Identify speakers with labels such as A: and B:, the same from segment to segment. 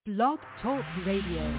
A: Blog Talk Radio.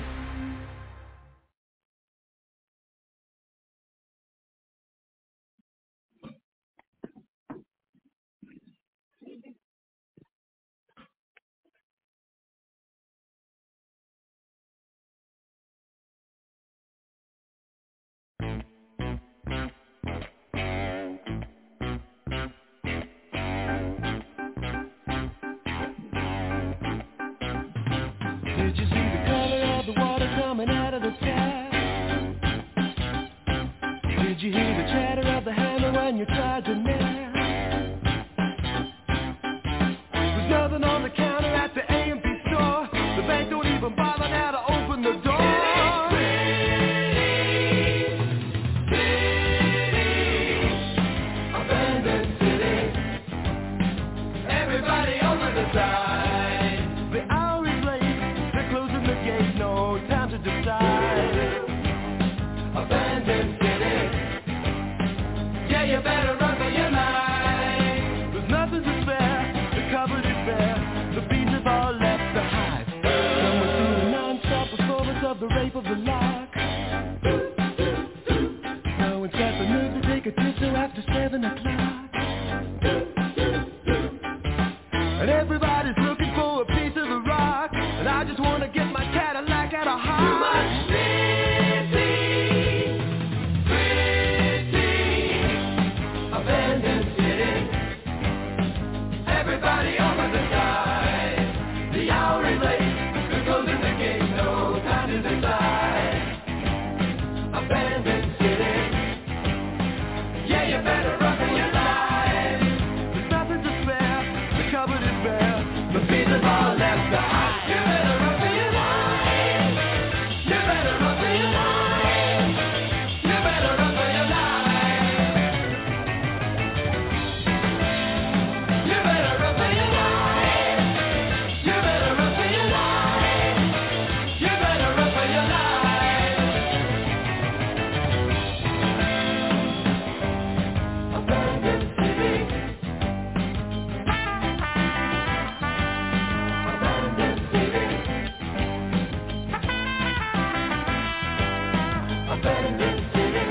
B: Did you see the color of the water coming out of the sky? Did you hear the chatter of the hammer when you tried to nail? There's nothing on the counter at the A&P store. The bank don't even bother now to open the door. Abandoned city. Everybody over the side. Abandoned city. Yeah, you better run for your life. There's nothing to spare, the cupboard is bare. The beats have all left the hive. Someone's doing non-stop performance of the rape of the lock. No one's got the nerve to take a tiptoe after 7 o'clock. And everybody's looking for a piece of the rock. And I just want to get my Cadillac out of high. Everybody over the side. The hour is late. We're closing the gate. No time to decide. Abandoned city. Yeah, you better run for your life. There's nothing to spare. The cupboard is bare. The pieces all left behind. You better run for your life. You better run for your life. You better run for your life. You better run for your life. You better run for your life. You better run for your life. Abandoned city. Abandoned city. Abandoned city.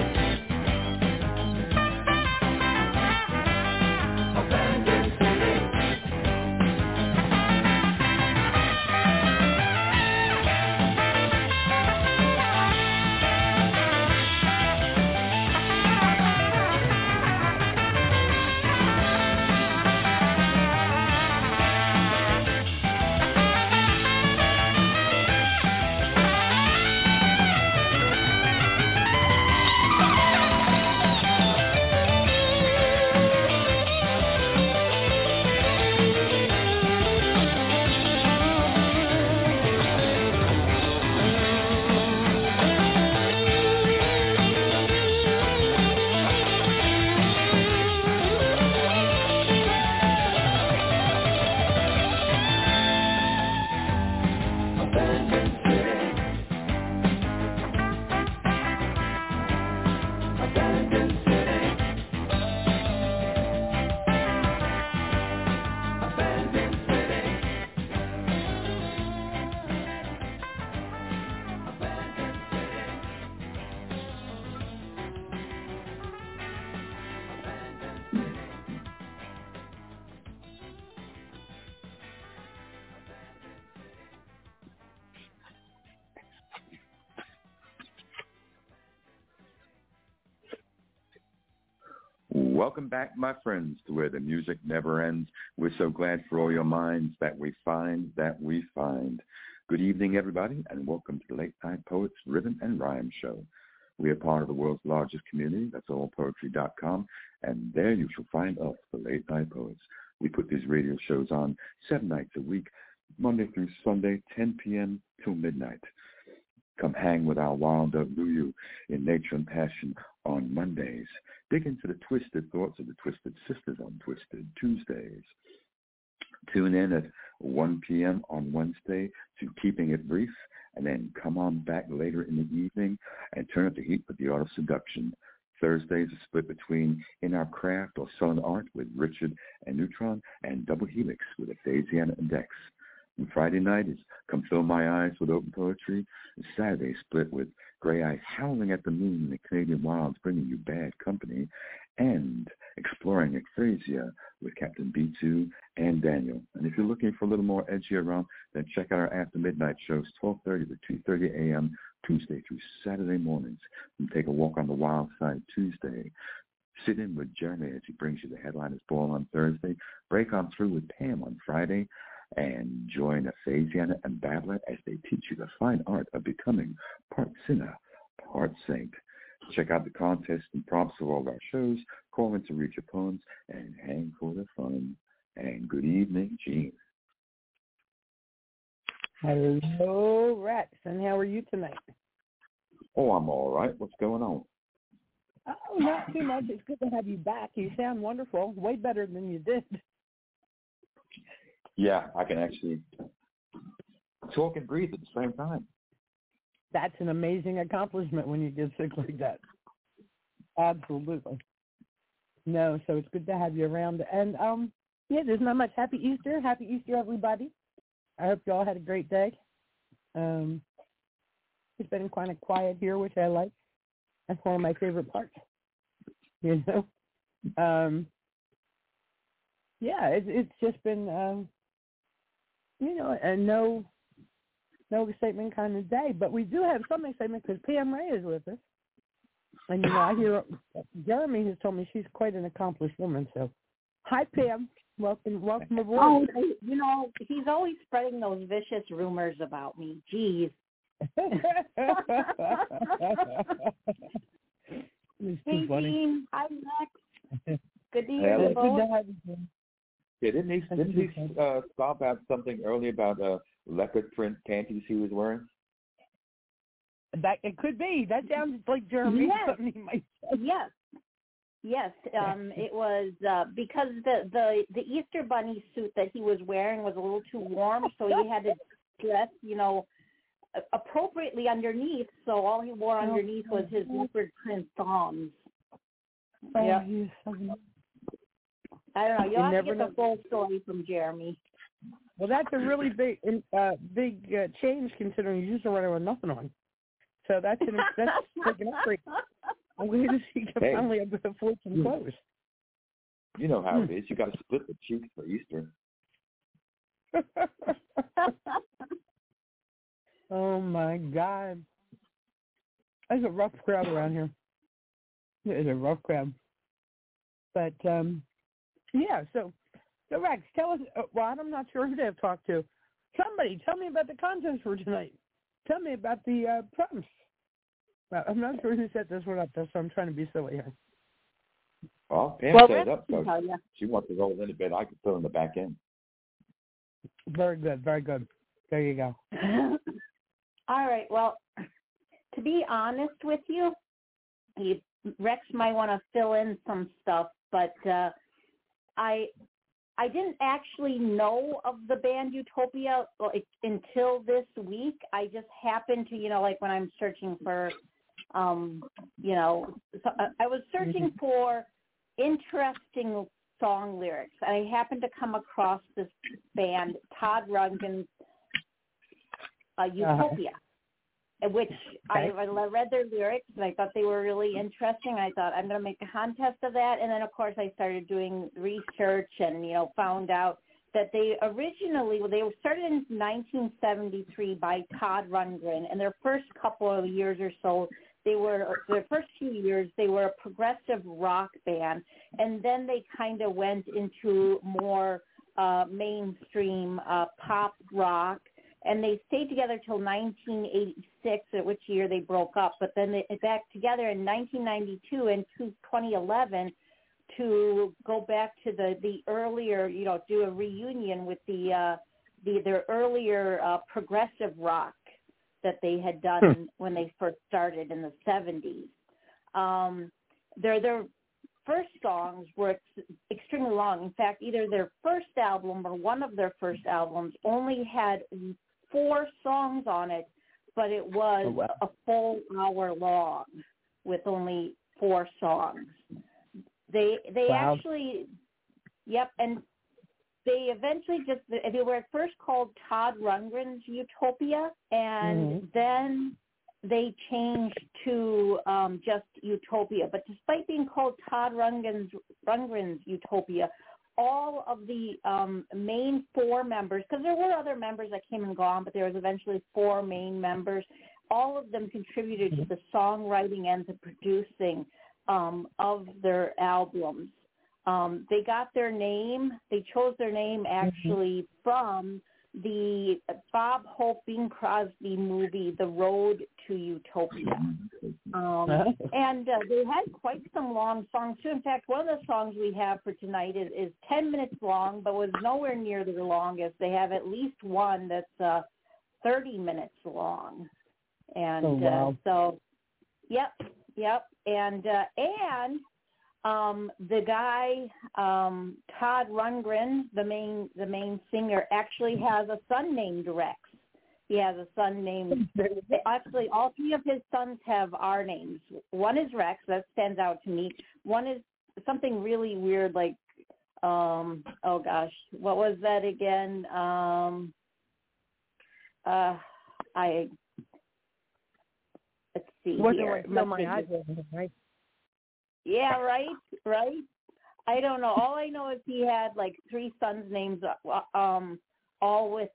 B: Abandoned city. Abandoned city. Abandoned city. Abandoned city. Abandoned city.
C: Welcome back, my friends, to where the music never ends. We're so glad for all your minds that we find. Good evening, everybody, and welcome to the Late Night Poets Rhythm and Rhyme Show. We are part of the world's largest community. That's allpoetry.com, and there you shall find us, the Late Night Poets. We put these radio shows on 7 nights a week, Monday through Sunday, 10 p.m. till midnight. Come hang with our wild up Lulu in Nature and Passion on Mondays. Dig into the twisted thoughts of the Twisted Sisters on Twisted Tuesdays. Tune in at 1 p.m. on Wednesday to Keeping It Brief, and then come on back later in the evening and turn up the heat with The Art of Seduction. Thursdays are split between In Our Craft or Southern Art with Richard and Neutron, and Double Helix with Aphasiana and Dex. And Friday night is Come Fill My Eyes with Open Poetry. And Saturday split with Gray Eyes Howling at the Moon and the Canadian Wilds bringing you Bad Company. And Exploring Ekphrasia with Captain B2 and Daniel. And if you're looking for a little more edgy around, then check out our After Midnight shows, 12:30 to 2:30 a.m., Tuesday through Saturday mornings. And take a walk on the wild side Tuesday. Sit in with Jeremy as he brings you the Headliners Ball on Thursday. Break on through with Pam on Friday. And join Ephrasia and Babbler as they teach you the fine art of becoming part sinner, part saint. Check out the contests and prompts of all our shows. Call in to read your poems and hang for the fun. And good evening, Gene.
D: Hello, Rex, and how are you tonight?
C: Oh, I'm all right. What's going on?
D: Oh, not too much. It's good to have you back. You sound wonderful, way better than you did.
C: Yeah, I can actually talk and breathe at the same time.
D: That's an amazing accomplishment when you get sick like that. Absolutely. No, so it's good to have you around. And, yeah, there's not much. Happy Easter. Happy Easter, everybody. I hope you all had a great day. It's been kind of quiet here, which I like. That's one of my favorite parts, you know. Yeah, it's just been, you know, a no excitement kind of day. But we do have some excitement because Pam Ray is with us. And, you know, I hear Jeremy has told me she's quite an accomplished woman. So, hi, Pam. Welcome aboard.
E: Oh, you know, he's always spreading those vicious rumors about me. Jeez. Hey, Dean. Hi, Max. Good to hear you both.
C: Yeah, didn't he stop at something earlier about leopard print panties he was wearing?
D: That it could be. That sounds like Jeremy.
E: Yes.
D: Something he might say.
E: Yes. Yes. It was because the Easter bunny suit that he was wearing was a little too warm, so he had to dress, you know, appropriately underneath. So all he wore underneath was his leopard print thongs.
D: Yeah.
E: I don't know. You'll have to get the full story from Jeremy.
D: Well, that's a really big change considering you used to run around with nothing on. So that's like an upgrade. I'm glad to see you finally able to afford some clothes.
C: You know how it is. You got to split the cheeks for Easter.
D: Oh, my God. There's a rough crowd around here. It is a rough crowd. But, yeah, so Rex, tell us, well, I'm not sure who to have talked to. Somebody, tell me about the contest for tonight. Tell me about the prompts. Well, I'm not sure who set this one up, though, so I'm trying to be silly here.
C: Well, Pam set it up, so she wants to roll in a bit. I can fill in the back end.
D: Very good, very good. There you go.
E: All right, well, to be honest with you, Rex might want to fill in some stuff, but I didn't actually know of the band Utopia until this week. I just happened to, you know, like when I'm searching for, you know, so I was searching for interesting song lyrics. I happened to come across this band, Todd Rundgren's Utopia, which I read their lyrics, and I thought they were really interesting. I thought, I'm going to make a contest of that. And then, of course, I started doing research and, you know, found out that they were started in 1973 by Todd Rundgren, and their first couple of years or so, their first few years, they were a progressive rock band, and then they kind of went into more mainstream pop rock. And they stayed together till 1986, at which year they broke up. But then they back together in 1992 and 2011 to go back to the earlier, you know, do a reunion with their earlier progressive rock that they had done when they first started in the 70s. Their first songs were extremely long. In fact, either their first album or one of their first albums only had 4 songs on it, but it was a full hour long with only 4 songs. They actually, and they eventually they were at first called Todd Rundgren's Utopia, and then they changed to just Utopia. But despite being called Todd Rundgren's Utopia, all of the main 4 members, because there were other members that came and gone, but there was eventually 4 main members, all of them contributed to the songwriting and the producing of their albums. They got their name, they chose their name actually from the Bob Hope Bing Crosby movie, The Road to Utopia. And they had quite some long songs too. In fact, one of the songs we have for tonight is 10 minutes long, but was nowhere near their longest. They have at least one that's 30 minutes long. And so, yep. And the guy, Todd Rundgren, the main singer, actually has a son named Rex. He has a son named, actually all 3 of his sons have our names. One is Rex, that stands out to me. One is something really weird like, oh gosh, what was that again? Let's see here.
D: Right?
E: Yeah, right. I don't know. All I know is he had like 3 sons' names, all with,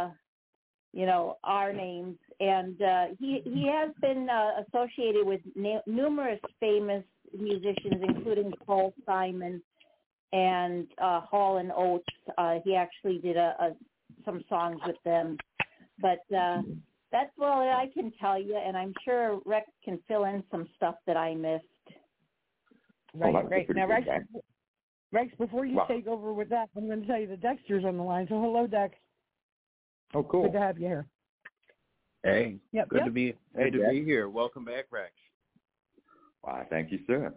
E: our names. And he has been associated with numerous famous musicians, including Paul Simon and Hall & Oates. He actually did some songs with them. But that's all I can tell you, and I'm sure Rex can fill in some stuff that I missed.
D: Right. Now, Rex, before you take over with that, I'm going to tell you that Dexter's on the line. So hello, Dex.
C: Oh, cool.
D: Good to have you here.
F: Hey, good to be here. Welcome back, Rex.
C: Why, thank you, sir.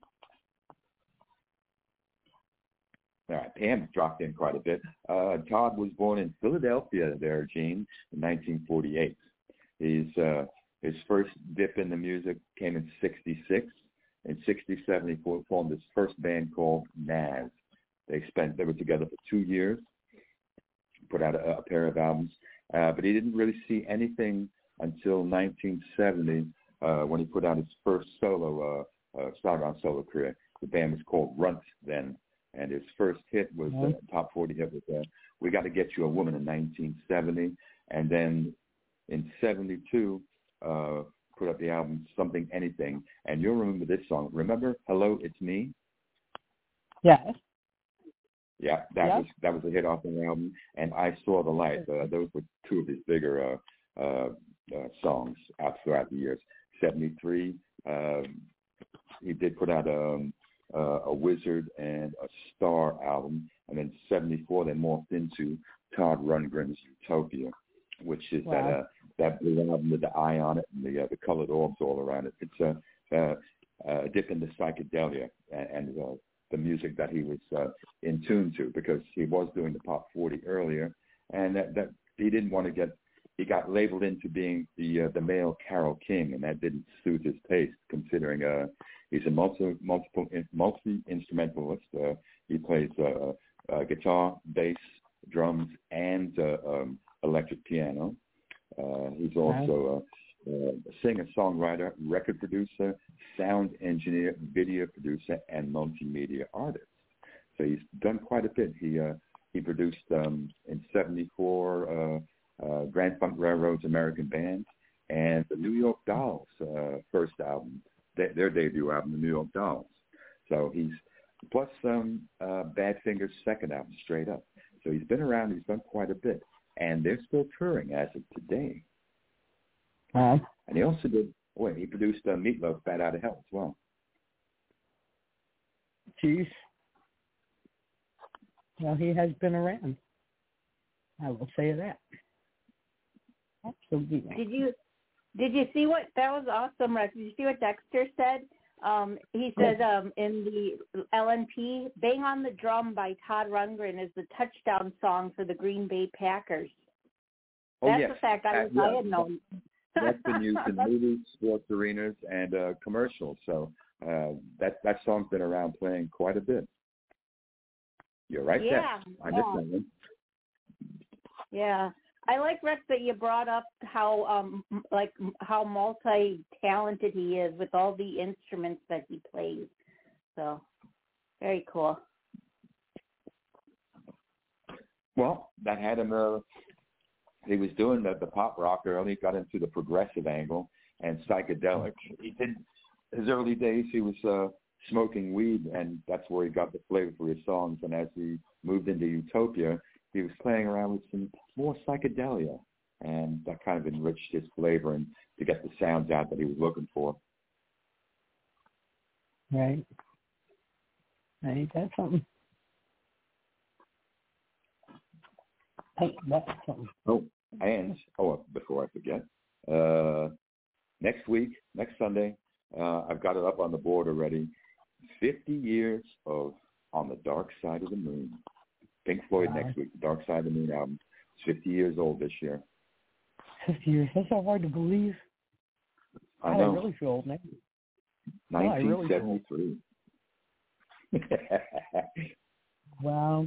C: All right, Pam dropped in quite a bit. Todd was born in Philadelphia there, Gene, in 1948. His first dip in the music came in 1966. In 1967, he formed his first band called Nazz. They were together for 2 years, put out a pair of albums, but he didn't really see anything until 1970 when he put out his first solo career. The band was called Runt then, and his first hit was top 40 hit was "We Got to Get You a Woman" in 1970, and then in 1972. Put up the album Something Anything, and you'll remember this song. Remember Hello, It's Me?
D: Yes.
C: Yeah, that was a hit off the album, and I Saw the Light. Those were 2 of his bigger songs out throughout the years. 1973, he did put out a Wizard and a Star album, and then 1974 they morphed into Todd Rundgren's Utopia, which is that blue album with the eye on it and the colored orbs all around it. It's a dip into psychedelia and the music that he was in tune to, because he was doing the pop 40 earlier, and that he didn't want to he got labeled into being the male Carole King, and that didn't suit his taste, considering he's a multi-instrumentalist. He plays guitar, bass, drums, and electric piano. He's also a singer, songwriter, record producer, sound engineer, video producer, and multimedia artist. So he's done quite a bit. He produced in 1974 Grand Funk Railroad's American Band and the New York Dolls' first album, their debut album, the New York Dolls. So he's plus Badfinger's second album, Straight Up. So he's been around. He's done quite a bit. And they're still touring as of today. And he also he produced Meatloaf, Bat Out of Hell as well.
D: Jeez. Well, he has been around. I will say that. Absolutely.
E: Did you see what, that was awesome, Rex. Did you see what Dexter said? He says in the LNP, Bang on the Drum by Todd Rundgren is the touchdown song for the Green Bay Packers. That's a fact I had known.
C: That's been used in movies, sports arenas, and commercials. So that song's been around playing quite a bit. You're right there. I missed that one.
E: Yeah. I like, Rex, that you brought up how how multi-talented he is with all the instruments that he plays. So, very cool.
C: Well, that had him. He was doing the pop rock early, got into the progressive angle and psychedelic. He did his early days. He was smoking weed, and that's where he got the flavor for his songs. And as he moved into Utopia, he was playing around with some more psychedelia, and that kind of enriched his flavor and to get the sounds out that he was looking for.
D: Right. Ain't that something? Ain't that something?
C: Oh, and before I forget, next Sunday, I've got it up on the board already. 50 years of On the Dark Side of the Moon. Pink Floyd next week. The Dark Side of the Moon album. It's 50 years old this year.
D: 50 years. That's so hard to believe.
C: I know.
D: I really feel old now.
C: 1973.
D: Wow.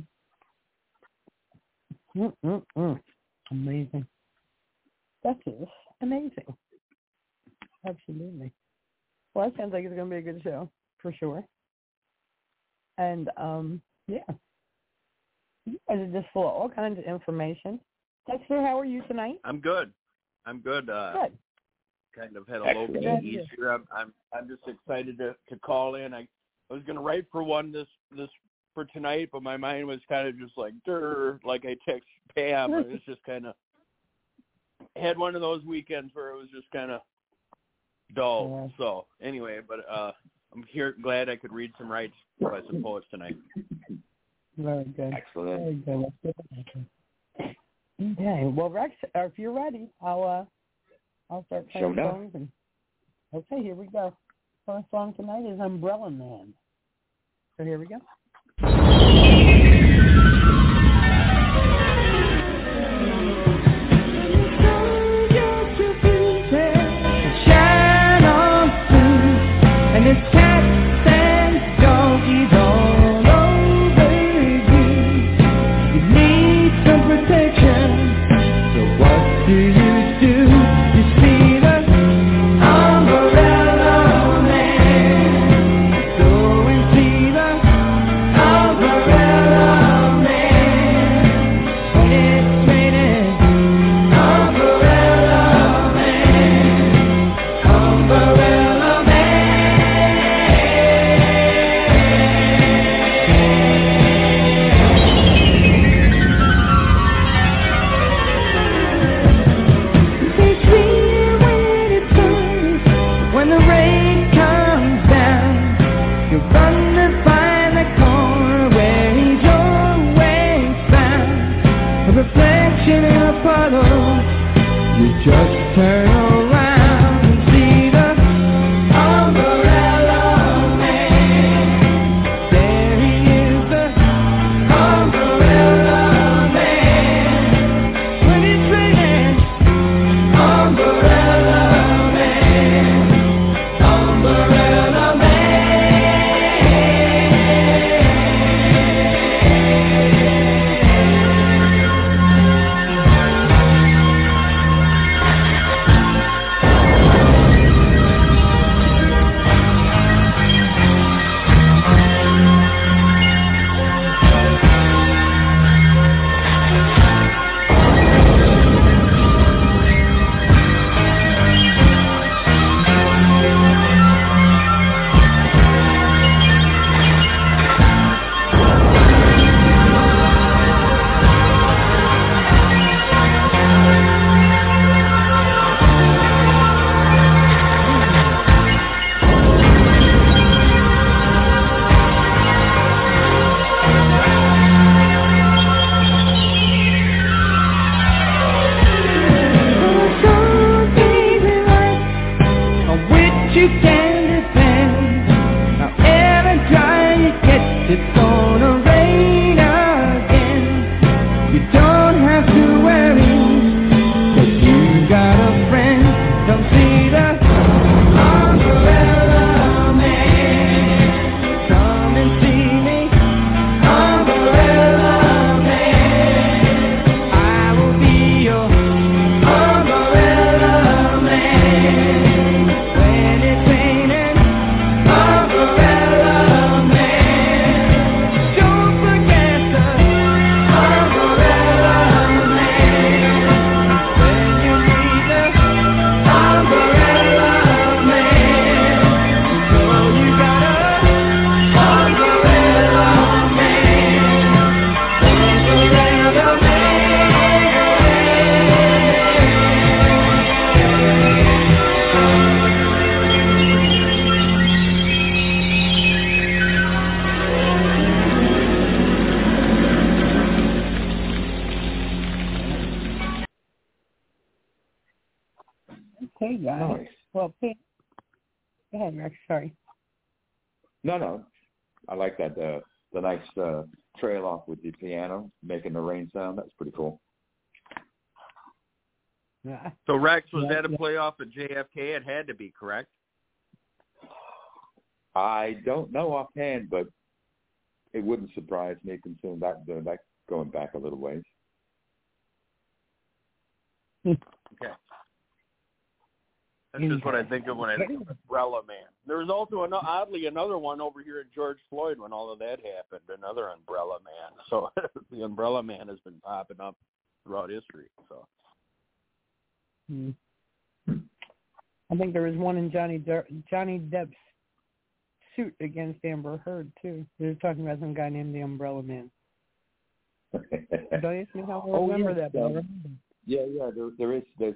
D: Amazing. That is amazing. Absolutely. Well, that sounds like it's going to be a good show, for sure. And, yeah. You guys are just full of all kinds of information. Dexter, how are you tonight?
F: I'm good.
D: Good.
F: Kind of had a low key Easter. I'm just excited to call in. I was going to write for one this for tonight, but my mind was kind of just like like I text Pam. It was just kind of had one of those weekends where it was just kind of dull. Yeah. So anyway, but I'm here, glad I could read some rights by some poets tonight.
D: Very good.
C: Excellent.
D: Very good. Okay. Well, Rex, if you're ready, I'll start playing songs. And okay, here we go. First song tonight is Umbrella Man. So here we go. Shine on through, and it's cats and donkeys all over you. You need some protection, so what do? You see the umbrella man, so we see the umbrella man. When it's raining, umbrella man, umbrella when the rain comes down, you run to find the corner where he's always found. A reflection in a puddle, you just turn around and see the umbrella man. There he is, the umbrella man. When it's raining, umbrella man, umbrella man. Okay, guys.
C: Nice.
D: Well, go ahead, Rex. Sorry.
C: No. I like that. The nice trail off with the piano, making the rain sound. That's pretty cool.
D: Yeah.
F: So, Rex, was that a playoff at JFK? It had to be, correct?
C: I don't know offhand, but it wouldn't surprise me considering that going back a little ways.
F: Okay. That's just what I think of when I think of Umbrella Man. There was also, oddly, another one over here at George Floyd when all of that happened, another Umbrella Man. So the Umbrella Man has been popping up throughout history. So.
D: I think there was one in Johnny Depp's suit against Amber Heard, too. They were talking about some guy named the Umbrella Man. Don't you see how I remember that?
C: Yeah. There's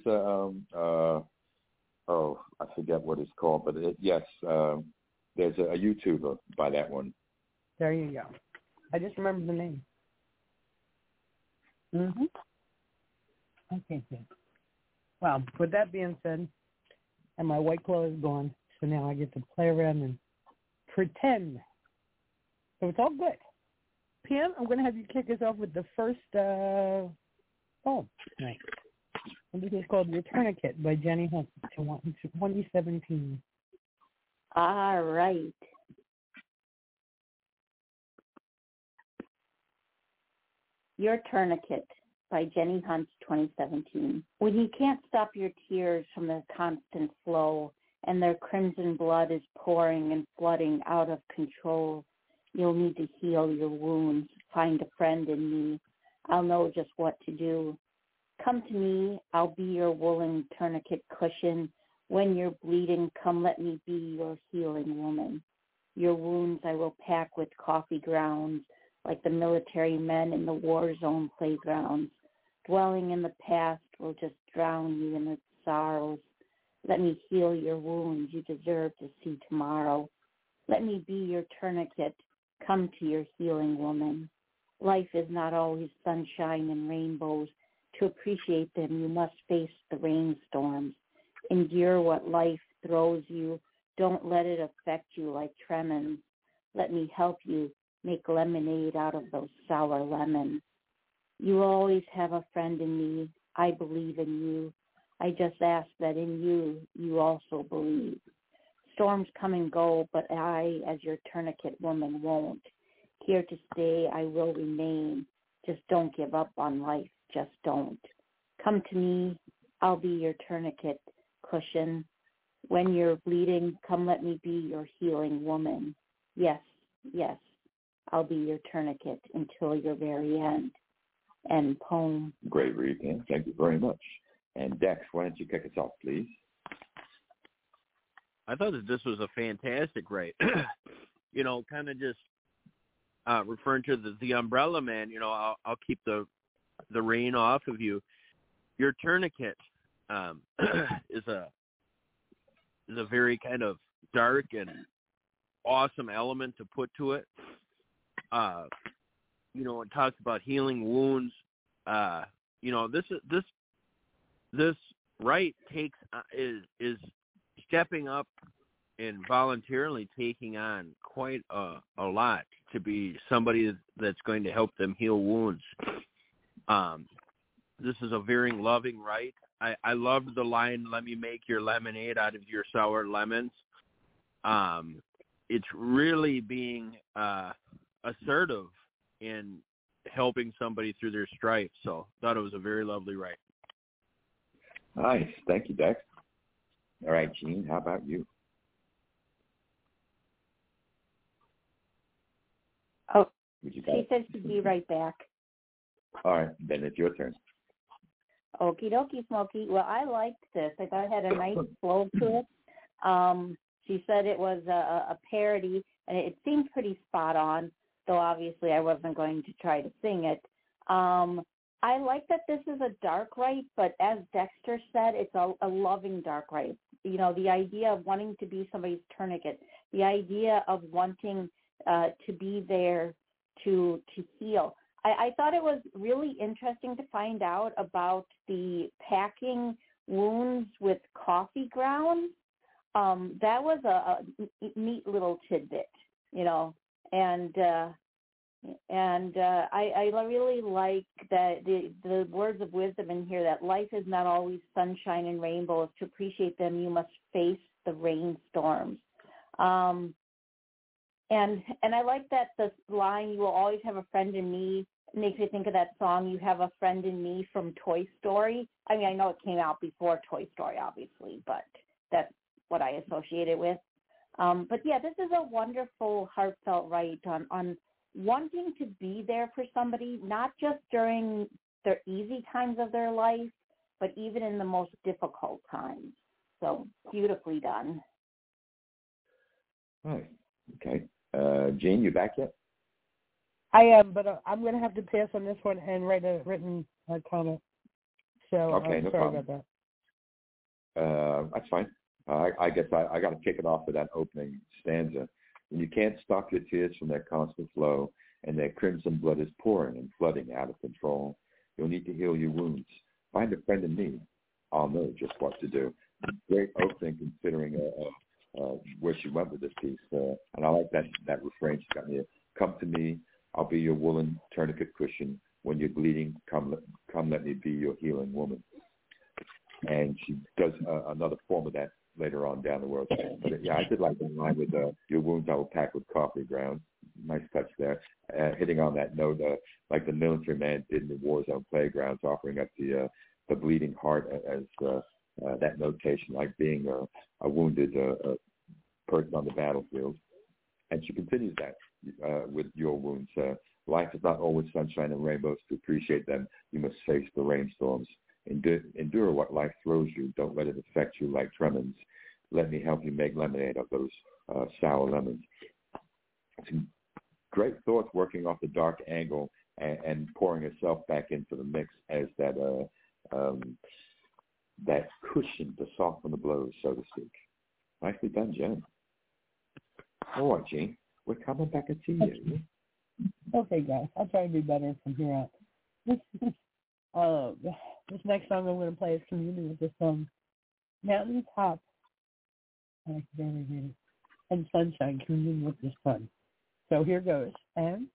C: I forget what it's called, but there's a YouTuber by that one.
D: There you go. I just remember the name. Okay, good. Well, with that being said, and my White Claw is gone, so now I get to play around and pretend. So it's all good. PM, I'm going to have you kick us off with the first poem tonight. And this is called Your Tourniquet by Jenny Hunt, 2017.
E: All right. Your Tourniquet by Jenny Hunt, 2017. When you can't stop your tears from their constant flow and their crimson blood is pouring and flooding out of control, you'll need to heal your wounds. Find a friend in me. I'll know just what to do. Come to me. I'll be your woolen tourniquet cushion. When you're bleeding, come let me be your healing woman. Your wounds I will pack with coffee grounds like the military men in the war zone playgrounds. Dwelling in the past will just drown you in its sorrows. Let me heal your wounds. You deserve to see tomorrow. Let me be your tourniquet. Come to your healing woman. Life is not always sunshine and rainbows. To appreciate them, you must face the rainstorms. Endure what life throws you. Don't let it affect you like tremens. Let me help you make lemonade out of those sour lemons. You always have a friend in me. I believe in you. I just ask that in you, you also believe. Storms come and go, but I, as your tourniquet woman, won't. Here to stay, I will remain. Just don't give up on life. Just don't. Come to me. I'll be your tourniquet cushion. When you're bleeding, come let me be your healing woman. Yes, I'll be your tourniquet until your very end. End poem.
C: Great read, Pam. Thank you very much. And Dex, why don't you kick us off, please?
F: I thought that this was a fantastic write. Kind of just referring to the Umbrella Man. I'll keep the rain off of you. Your tourniquet is a very kind of dark and awesome element to put to it. It talks about healing wounds. This right takes is stepping up and voluntarily taking on quite a lot to be somebody that's going to help them heal wounds. This is a very loving right. I loved the line, "Let me make your lemonade out of your sour lemons." It's really being assertive in helping somebody through their strife. So I thought it was a very lovely write.
C: Nice. Thank you, Dex. All right, Gene, how about you?
E: Oh, she said she'd be right back.
C: All right, then it's your turn.
E: Okie dokie, Smokey. Well, I liked this. I thought it had a nice flow to it. She said it was a parody, and it seemed pretty spot on, though obviously I wasn't going to try to sing it. I like that this is a dark right, but as Dexter said, it's a loving dark right. The idea of wanting to be somebody's tourniquet, the idea of wanting to be there to heal. I thought it was really interesting to find out about the packing wounds with coffee grounds. That was a neat little tidbit, and I really like that the words of wisdom in here, that life is not always sunshine and rainbows. To appreciate them, you must face the rainstorms. And I like that the line, you will always have a friend in me, makes me think of that song, You Have a Friend in Me, from Toy Story. I mean, I know it came out before Toy Story, obviously, but that's what I associate it with. But yeah, this is a wonderful, heartfelt write on wanting to be there for somebody, not just during their easy times of their life, but even in the most difficult times. So beautifully done.
C: Right. Okay. Jean, you back yet?
D: I am, but I'm going to have to pass on this one and write a written comment. So
C: okay, no
D: sorry
C: problem.
D: about
C: that. That's fine. I guess I got to kick it off with that opening stanza. When you can't stop your tears from their constant flow, and their crimson blood is pouring and flooding out of control, you'll need to heal your wounds. Find a friend in me. I'll know just what to do. Great opening, considering where she went with this piece. And I like that refrain she's got here. Come to me. I'll be your woolen tourniquet cushion. When you're bleeding, come let me be your healing woman. And she does another form of that later on down the road. But yeah, I did like the line with your wounds I will pack with coffee grounds. Nice touch there. Hitting on that note, like the military man did in the war zone playgrounds, offering up the bleeding heart as that notation, like being a wounded person on the battlefield. And she continues that with your wounds. Life is not always sunshine and rainbows. To appreciate them, you must face the rainstorms. Endure what life throws you. Don't let it affect you like tremens. Let me help you make lemonade of those sour lemons. Some great thoughts working off the dark angle and pouring herself back into the mix as that cushion to soften the blows, so to speak. Nicely done, Jen. All right, Jean, we're coming back to you.
D: Okay, guys, I'll try to do better from here out. This next song I'm going to play is Communion with the Sun. Mountaintop, I can barely read it, and Sunshine, Communion with the Sun. So here goes. And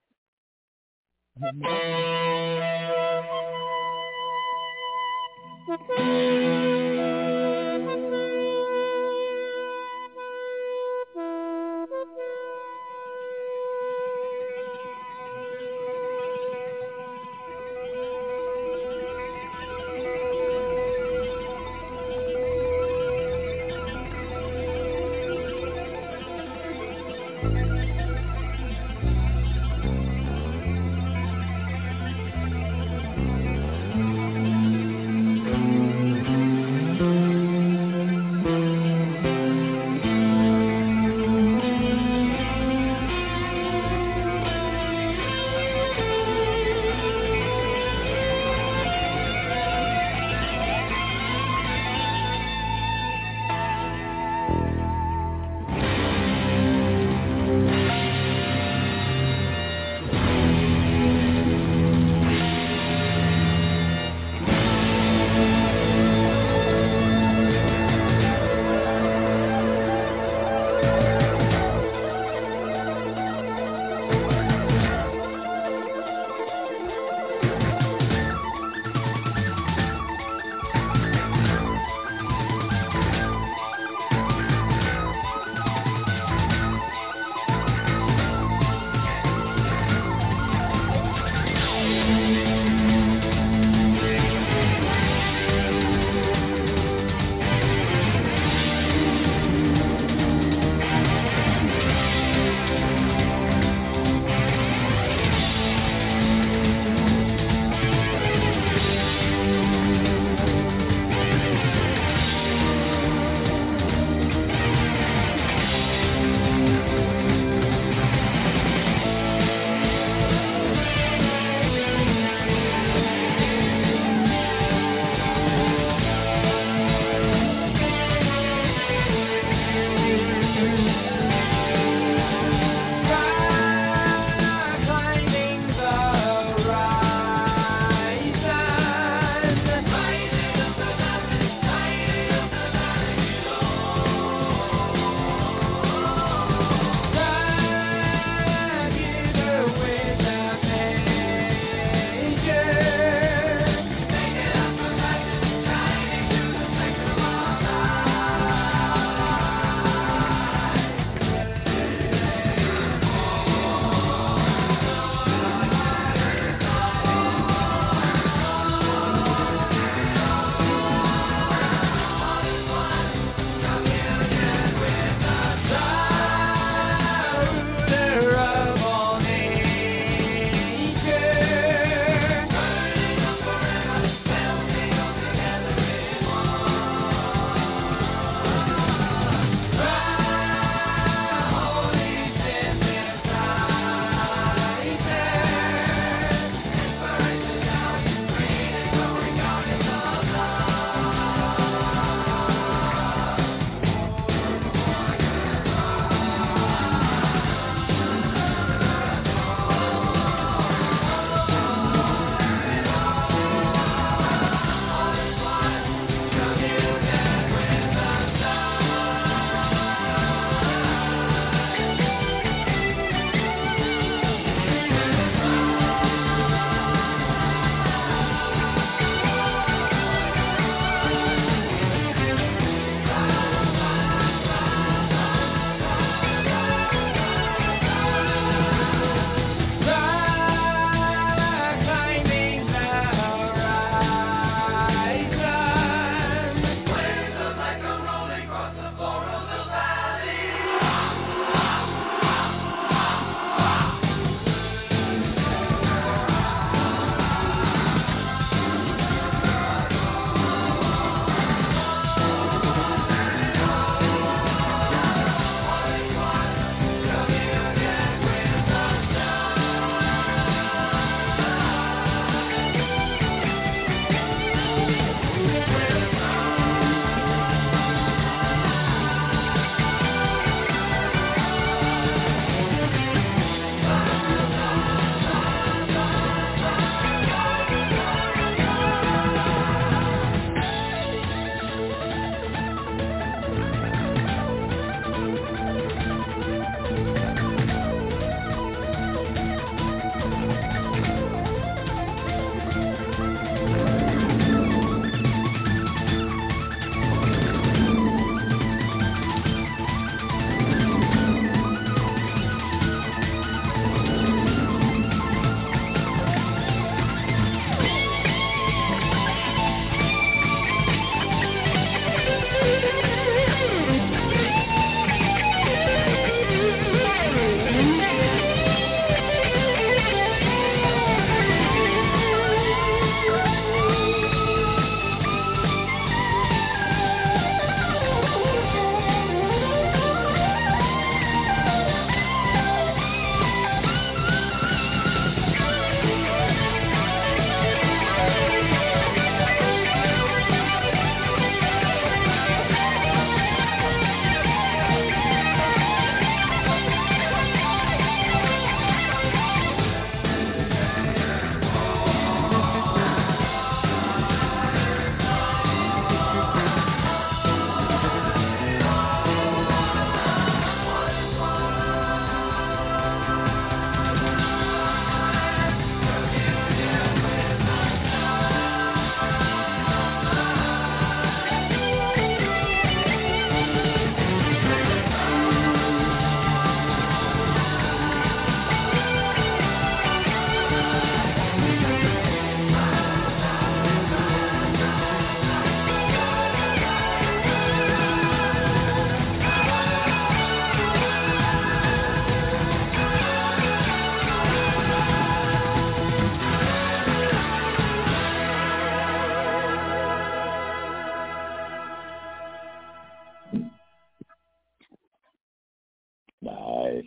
C: Nice.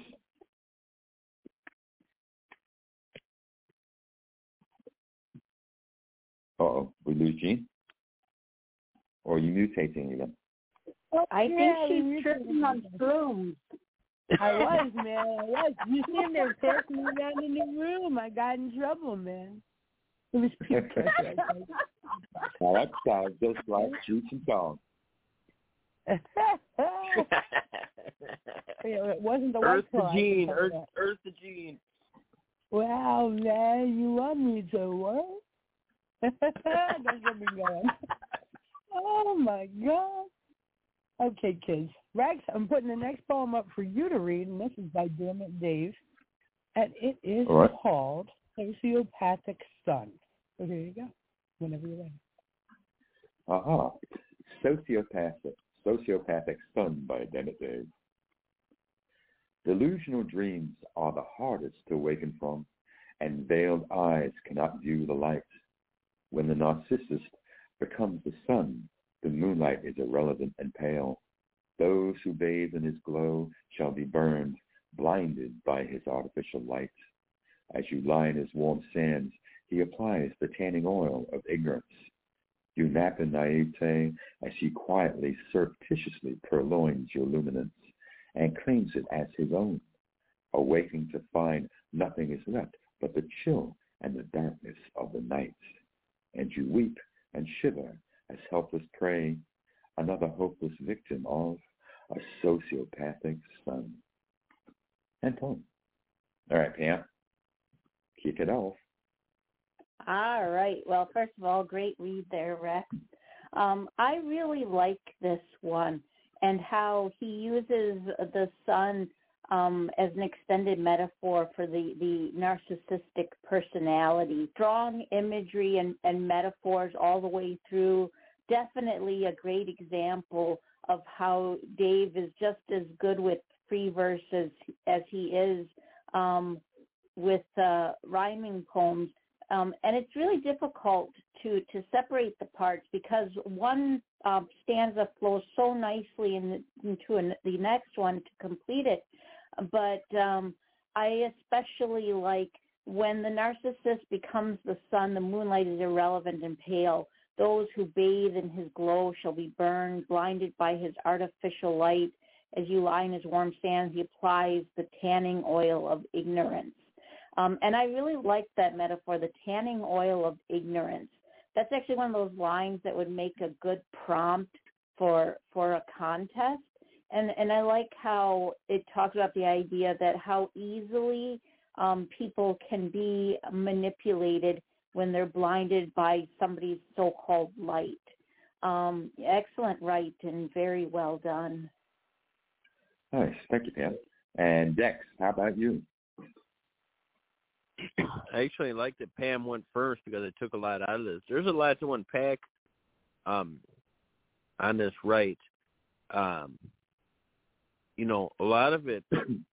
C: Uh-oh, we lose Jean? Or are you mutating again?
E: I think she's tripping on shrooms.
D: I was, man. I was. You see him there passing me around in the room. I got in trouble, man. It was peer pressure.
C: Now that sounds just like Cheech and Chong.
D: It wasn't the
F: Earth
D: white
F: to Gene. Earth to Gene.
D: Wow, man, you want me to work? That's what we going. Oh my God. Okay, kids. Rex, I'm putting the next poem up for you to read, and this is by Dammit Dave, and it is called Sociopathic Son. So here you go, whenever you're ready.
C: Sociopathic Son by Dammit Dave. Delusional dreams are the hardest to awaken from, and veiled eyes cannot view the light. When the narcissist becomes the sun, the moonlight is irrelevant and pale. Those who bathe in his glow shall be burned, blinded by his artificial light. As you lie in his warm sands, he applies the tanning oil of ignorance. You nap in naivete as he quietly, surreptitiously purloins your luminance and claims it as his own, awaking to find nothing is left but the chill and the darkness of the night. And you weep and shiver as helpless prey, another hopeless victim of a sociopathic son. And poem. All right, Pam, kick it off.
E: All right. Well, first of all, great read there, Rex. I really like this one and how he uses the sun as an extended metaphor for the narcissistic personality. Strong imagery and metaphors all the way through. Definitely a great example of how Dave is just as good with free verse as he is with rhyming poems. And it's really difficult to separate the parts because one stanza flows so nicely into the next one to complete it. But I especially like when the narcissist becomes the sun, the moonlight is irrelevant and pale. Those who bathe in his glow shall be burned, blinded by his artificial light. As you lie in his warm sands, he applies the tanning oil of ignorance. And I really like that metaphor, the tanning oil of ignorance. That's actually one of those lines that would make a good prompt for a contest. And I like how it talks about the idea that how easily people can be manipulated when they're blinded by somebody's so-called light. Excellent write and very well done.
C: Nice. Thank you, Pam. And Dex, how about you?
F: I actually like that Pam went first because it took a lot out of this. There's a lot to unpack on this right. A lot of it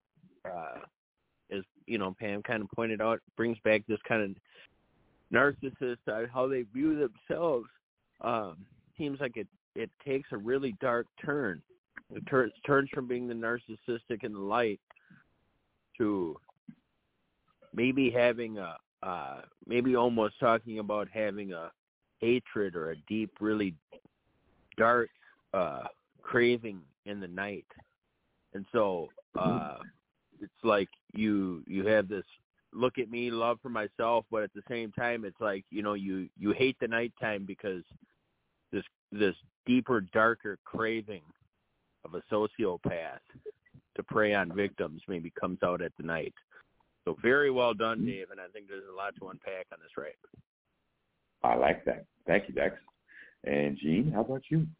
F: is, Pam kind of pointed out, brings back this kind of narcissist, how they view themselves. Seems like it takes a really dark turn. It turns from being the narcissistic in the light to maybe having maybe almost talking about having a hatred or a deep, really dark craving in the night. And so it's like you have this look at me, love for myself, but at the same time it's like, you hate the nighttime because this deeper, darker craving of a sociopath to prey on victims maybe comes out at the night. So very well done, Dave, and I think there's a lot to unpack on this, right?
C: I like that. Thank you, Dex. And Gene, how about you?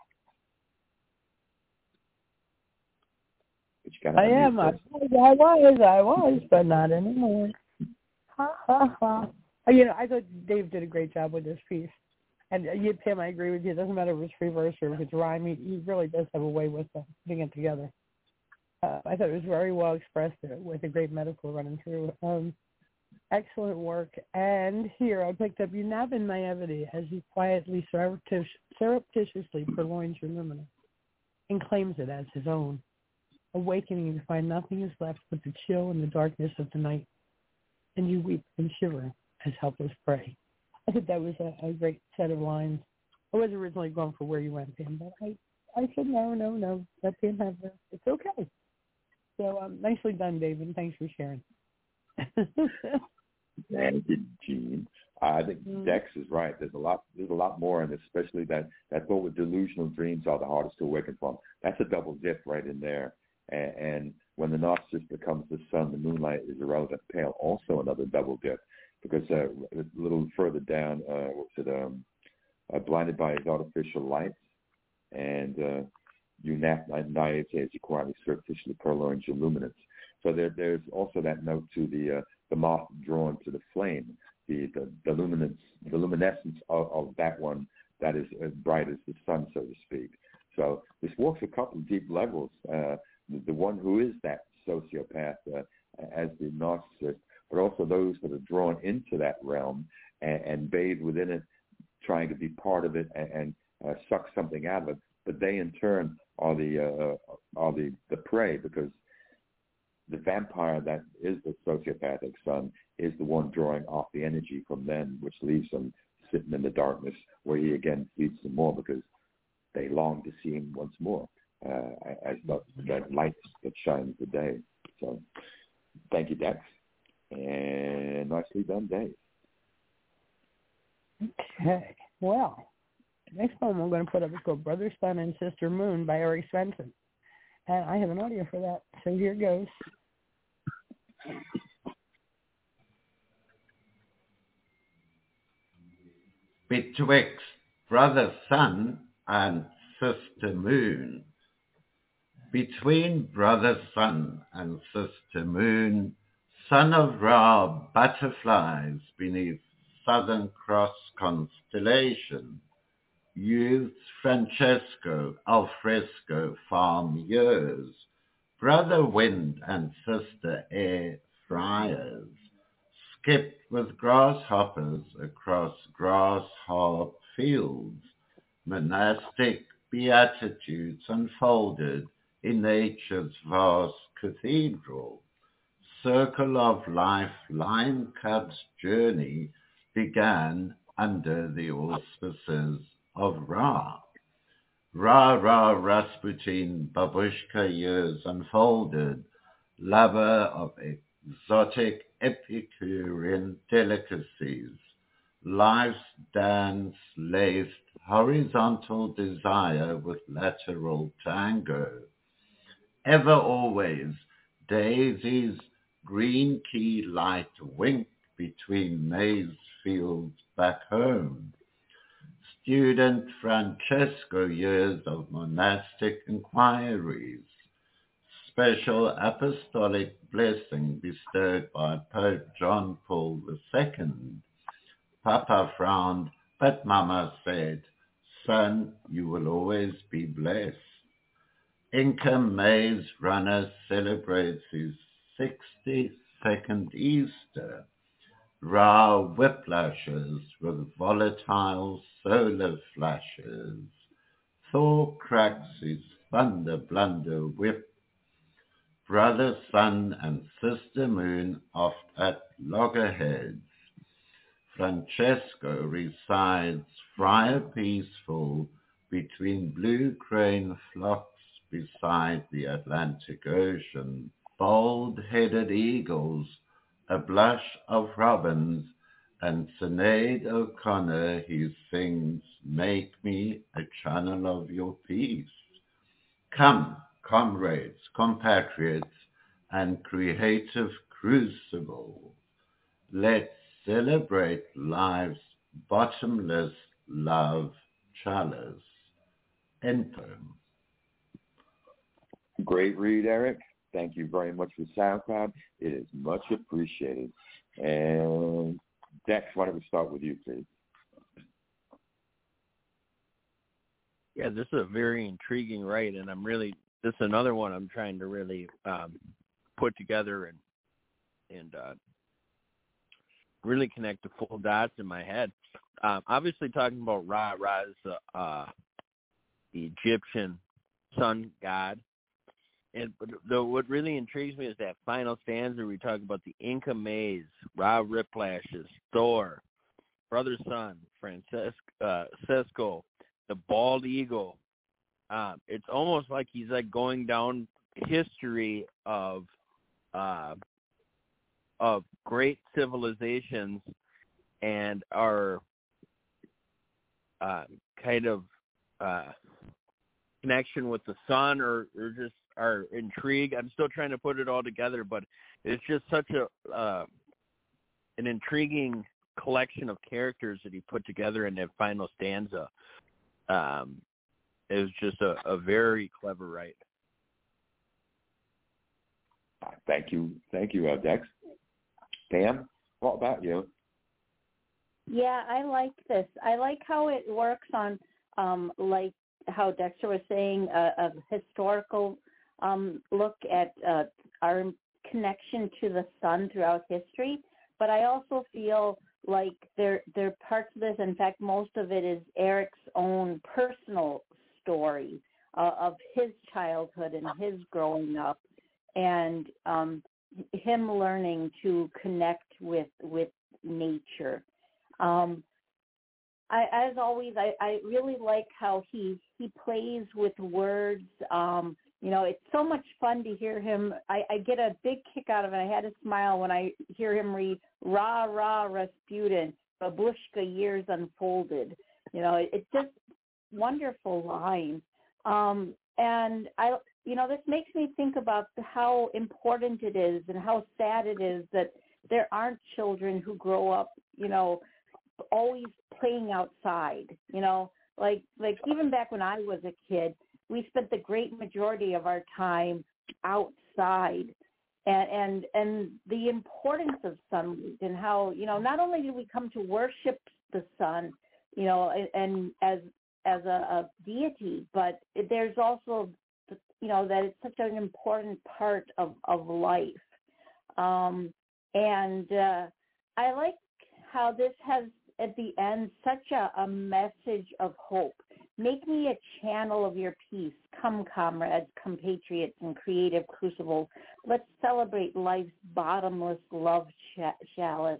D: I was, but not anymore. Ha, ha, ha. I thought Dave did a great job with this piece. And Pam, I agree with you. It doesn't matter if it's free verse or if it's rhyme. He really does have a way with putting it together. I thought it was very well expressed with a great metaphor running through. Excellent work. And here I picked up, you nap in naivety as he quietly, surreptitiously purloins your luminance and claims it as his own. awakening to find nothing is left but the chill and the darkness of the night, and you weep and shiver as helpless prey. I think that was a great set of lines. I was originally going for Where You Went, Pam, but I said no, let Pam have this. It's okay. So nicely done, David. Thanks for sharing.
C: Thank you, Gene. I think Dex is right. There's a lot more, and especially that quote with delusional dreams are the hardest to awaken from. That's a double dip right in there. And when the narcissist becomes the sun, the moonlight is irrelevant pale. Also another double dip, because a little further down, blinded by his artificial lights, and naivete as you quietly superficially purloins your luminance. So there's also that note to the moth drawn to the flame, the luminescence of that one that is as bright as the sun, so to speak. So this walks a couple of deep levels. The one who is that sociopath as the narcissist, but also those that are drawn into that realm and bathe within it, trying to be part of it and suck something out of it. But they in turn are the prey, because the vampire that is the sociopathic son is the one drawing off the energy from them, which leaves them sitting in the darkness, where he again feeds them more because they long to see him once more as that light that shines the day. So thank you, Dex, and nicely done, Dave.
D: Okay, well, next poem I'm going to put up is called Brother, Sun, and Sister Moon by Eric Svensson. And I have an audio for that, so here goes.
G: Betwixt brother sun and sister moon, between brother sun and sister moon, son of Ra, butterflies beneath Southern Cross constellation, youth's Francesco alfresco farm years, brother wind and sister air friars, skipped with grasshoppers across grass-harp fields, monastic beatitudes unfolded in nature's vast cathedral, circle of life line-cut's journey began under the auspices of Ra. Ra, Rasputin, babushka years unfolded, lover of exotic Epicurean delicacies, life's dance laced horizontal desire with lateral tango. Ever always, Daisy's green key light winked between maize fields back home. Student Francesco years of monastic inquiries, special apostolic blessing bestowed by Pope John Paul II. Papa frowned, but Mama said, son, you will always be blessed. Inca Maze Runner celebrates his 62nd Easter. Ra whiplashes with volatile solar flashes. Thor cracks his thunder blunder whip. Brother sun and sister moon oft at loggerheads. Francesco resides friar peaceful between blue crane flocks beside the Atlantic Ocean. Bold-headed eagles, a blush of robins, and Sinead O'Connor he sings, make me a channel of your peace. Come, comrades, compatriots, and creative crucible, let's celebrate life's bottomless love chalice. End poem.
C: Great read, Eric. Thank you very much for SoundCloud. It is much appreciated. And Dex, why don't we start with you, please?
F: Yeah, this is a very intriguing write, and this is another one I'm trying to really put together and really connect the full dots in my head. Obviously, talking about Ra. Ra is the Egyptian sun god, what really intrigues me is that final stanza where we talk about the Inca Maze, Ra Riplashes, Thor, Brother Sun, Francisco, the Bald Eagle. It's almost like he's like going down history of great civilizations and our kind of connection with the sun, or just our intrigue. I'm still trying to put it all together, but it's just such an intriguing collection of characters that he put together in that final stanza. It was just a very clever write.
C: Thank you, Dex. Pam, what about you?
E: Yeah, I like this. I like how it works on, like how Dexter was saying, a historical look at our connection to the sun throughout history. But I also feel like there are parts of this, in fact, most of it is Eric's own personal story of his childhood and his growing up, and him learning to connect with nature. As always, I really like how he plays with words. It's so much fun to hear him. I get a big kick out of it. I had a smile when I hear him read "Rah, rah, Rasputin, Babushka years unfolded." It's just wonderful line. And this makes me think about how important it is and how sad it is that there aren't children who grow up, always playing outside, like even back when I was a kid, we spent the great majority of our time outside, and the importance of sunlight, and how, not only do we come to worship the sun, and as a deity, but there's also, that it's such an important part of life. And I like how this has, at the end, such a message of hope. Make me a channel of your peace. Come, comrades, compatriots, and creative crucibles. Let's celebrate life's bottomless love chalice.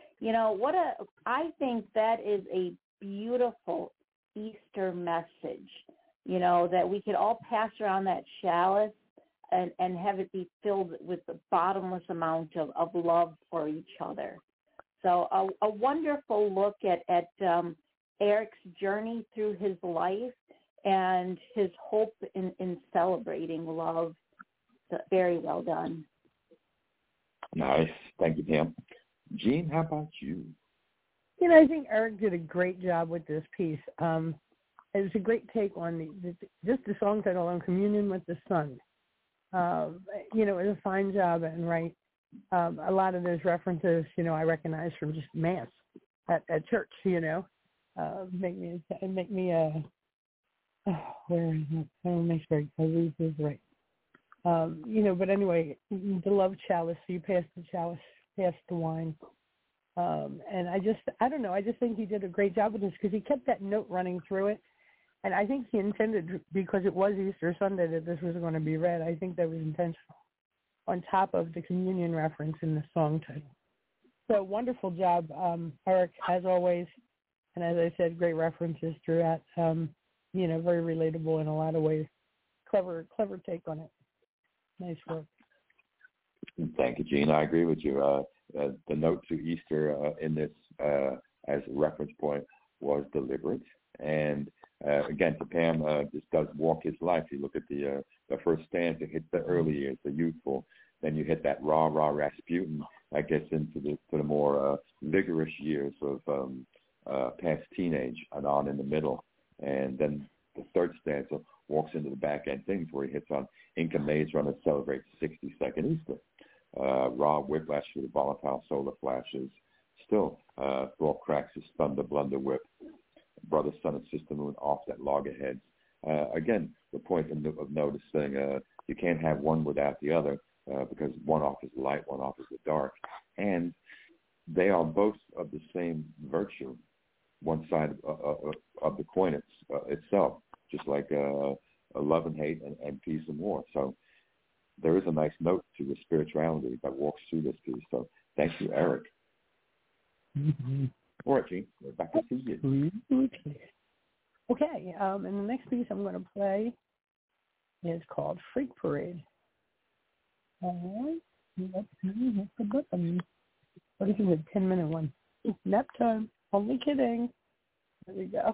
E: I think that is a beautiful Easter message, that we could all pass around that chalice and have it be filled with the bottomless amount of love for each other. So a wonderful look at Eric's journey through his life and his hope in celebrating love. So very well done.
C: Nice. Thank you, Pam. Jean, how about you?
D: I think Eric did a great job with this piece. It was a great take on just the song title, on Communion with the Sun. It was a fine job and right. A lot of those references, I recognize from just Mass at church, make me where is it? I don't make sure I lose this right. But anyway, the love chalice, so you pass the chalice, pass the wine. And I don't know, I just think he did a great job with this because he kept that note running through it. And I think he intended, because it was Easter Sunday, that this was going to be read. I think that was intentional, on top of the communion reference in the song title. So wonderful job, Eric, as always. And as I said, great references throughout, very relatable in a lot of ways. Clever take on it. Nice work.
C: Thank you, Gene. I agree with you. The note to Easter in this as a reference point was deliberate. And again, to Pam, this does walk his life. You look at the first stanza, hits the early years, the youthful. Then you hit that rah, rah, Rasputin. That gets into the more vigorous years of past teenage and on in the middle. And then the third stanza walks into the back end things where he hits on Inca Maze Run and celebrates 62nd Easter. Raw whiplash through the volatile solar flashes. Still, Thor cracks his thunder blunder whip. Brother, Son, and Sister Moon off that loggerheads. Again, the point of noticing you can't have one without the other because one offers the light, one offers the dark. And they are both of the same virtue, one side of the coin itself, just like love and hate and peace and war. So there is a nice note to the spirituality that walks through this piece. So thank you, Eric.
D: Mm-hmm.
C: All right, Gene, we're back to see you.
D: Okay, and the next piece I'm going to play is called Freak Parade. All right, let's hit the button. What is it, 10-minute one? Nap time. Only kidding. There we go.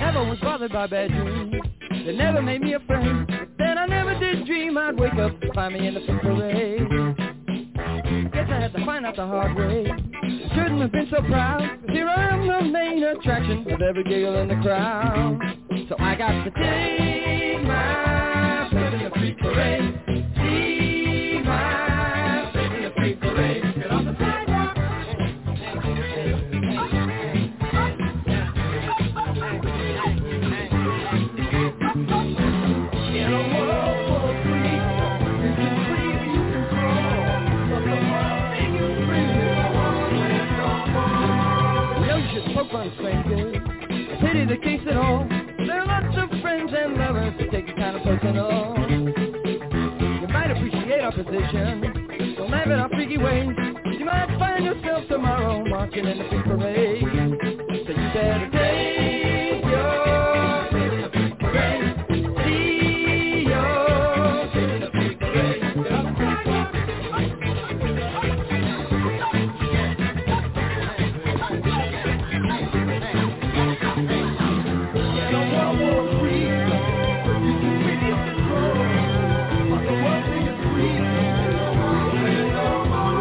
B: Never was bothered by bad dreams. They never made me afraid. But then I never did dream I'd wake up and find me in the pink parade. Guess I had to find out the hard way. Shouldn't have been so proud. But here I am, the main attraction of every giggle in the crowd. So I got to take my place in the pink parade. See my place in the pink parade. Get on the sidewalk. In a world full of freaks, you can breathe, you can crawl, but the one thing you breathe is the one with no more. You know you should poke on strangers. Pity the case at all. There are lots of friends and lovers who take it kind of personal. You might appreciate our position. Don't laugh at our freaky ways. You might find yourself tomorrow marching in the pink parade. So you better take your place in the pink parade. See your place in the pink parade. Get on the sidewalk. Get on one more freak, but you can really control. But the one thing is free, is the one with no more.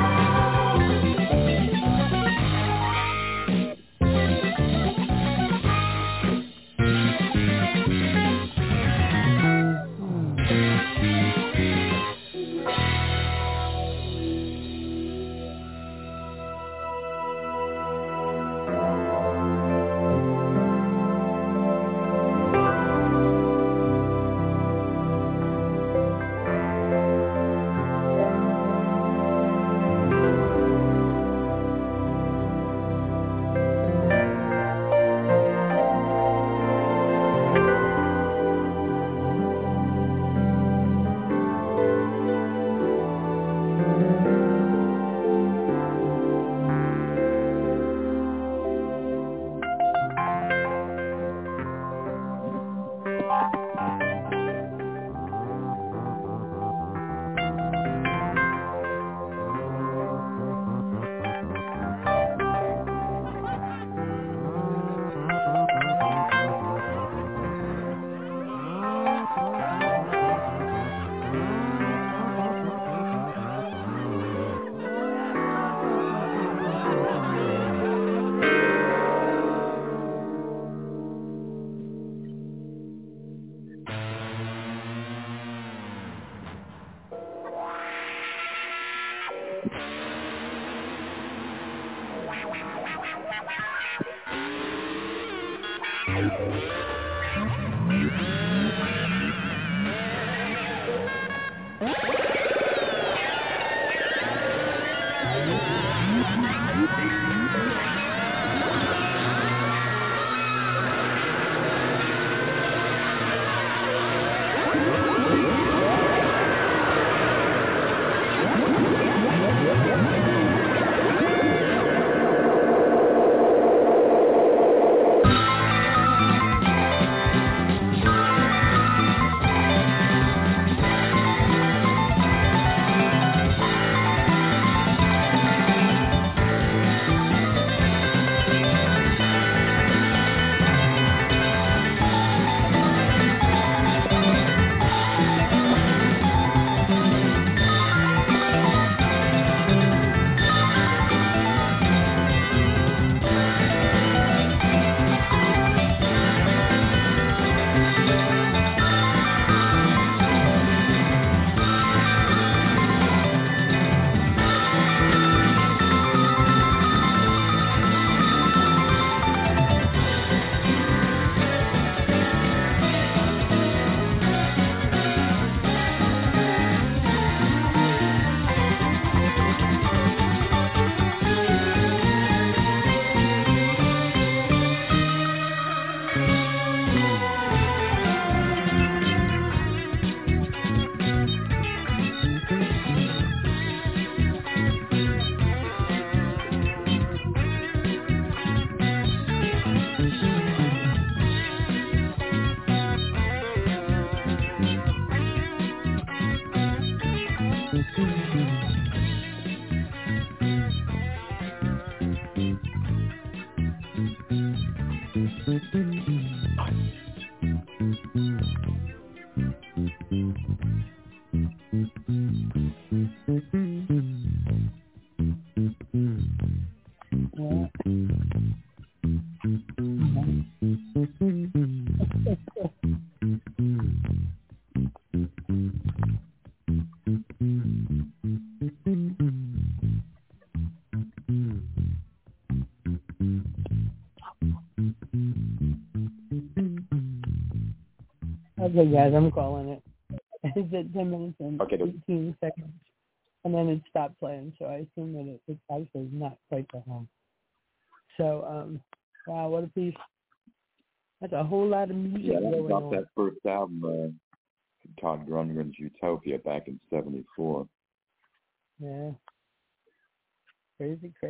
D: Okay, guys, I'm calling it. It's at 10 minutes and
C: Okay.
D: 18 seconds. And then it stopped playing, so I assume that it actually is not quite that long. So, wow, what a piece. That's a whole lot of music
C: Yeah, that
D: going
C: was off
D: on.
C: that first album, Todd Rundgren's Utopia, back in '74.
D: Yeah. Crazy.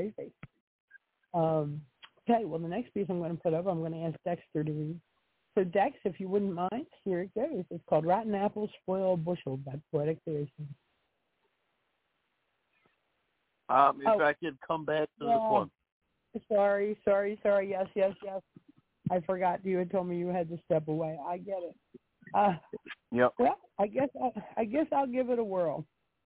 D: Okay, well, the next piece I'm going to put up, I'm going to ask Dexter to read. So, Dex, if you wouldn't mind, here it goes. It's called Rotten Apples Spoil a Bushel by Poetic Creation.
F: If I could come back to this one.
D: Sorry. Yes. I forgot you had told me you had to step away. I get it.
F: Yep.
D: Well, I guess I'll give it a whirl.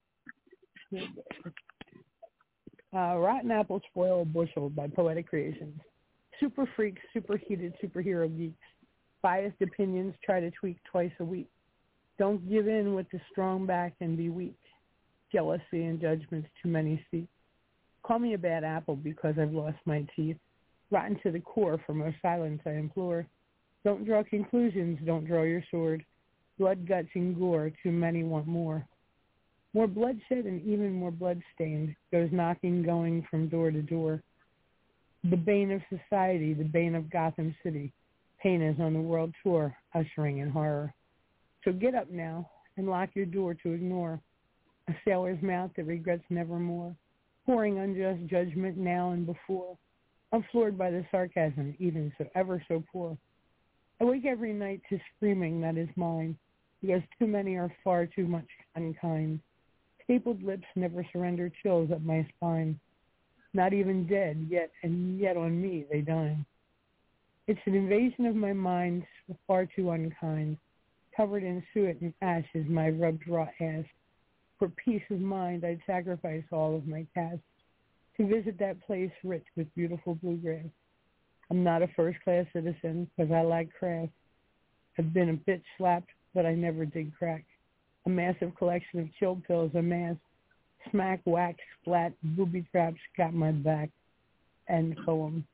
D: Rotten Apples Spoil a Bushel by Poetic Creations. Super freaks, superheated superhero geeks. Biased opinions try to tweak twice a week. Don't give in with the strong back and be weak. Jealousy and judgments too many seek. Call me a bad apple because I've lost my teeth. Rotten to the core, for more silence I implore. Don't draw conclusions, don't draw your sword. Blood, guts, and gore, too many want more. More bloodshed and even more bloodstained goes knocking, going from door to door. The bane of society, the bane of Gotham City. Pain is on the world tour, ushering in horror. So get up now and lock your door to ignore a sailor's mouth that regrets nevermore, pouring unjust judgment now and before. I'm floored by the sarcasm, even so ever so poor. I wake every night to screaming that is mine, because too many are far too much unkind. Stapled lips never surrender, chills up my spine. Not even dead, yet on me they dine. It's an invasion of my mind, far too unkind. Covered in suet and ashes, my rubbed raw ass. For peace of mind, I'd sacrifice all of my cash to visit that place rich with beautiful bluegrass. I'm not a first-class citizen because I like craft. I've been a bit slapped, but I never did crack. A massive collection of chill pills amassed. Smack, whack, splat, booby traps got my back. End poem.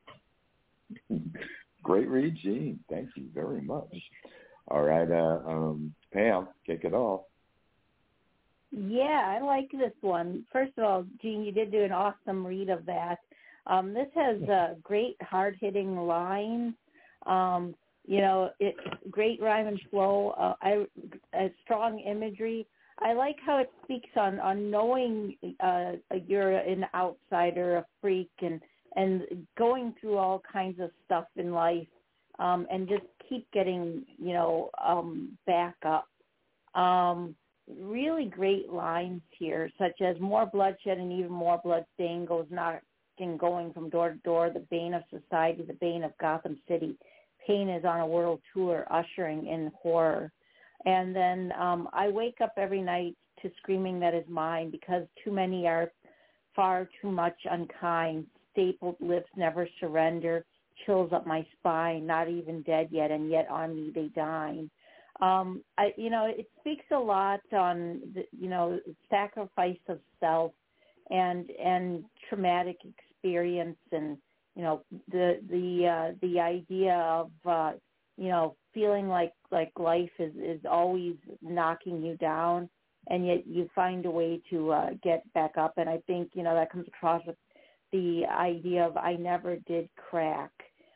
C: Great read, Gene. Thank you very much. All right, Pam, kick it off.
E: Yeah, I like this one. First of all, Gene, you did do an awesome read of that. This has great hard-hitting lines. Great rhyme and flow. Strong imagery. I like how it speaks on knowing you're an outsider, a freak, and going through all kinds of stuff in life, and just keep getting back up. Really great lines here, such as more bloodshed and even more bloodstain goes knocking, going from door to door, the bane of society, the bane of Gotham City. Pain is on a world tour, ushering in horror. And then I wake up every night to screaming that is mine, because too many are far too much unkind. Stapled lips never surrender, chills up my spine, not even dead yet, and yet on me they dine. It speaks a lot on the, sacrifice of self and traumatic experience, and the idea of feeling like life is always knocking you down, and yet you find a way to get back up. And I think that comes across with the idea of I never did crack,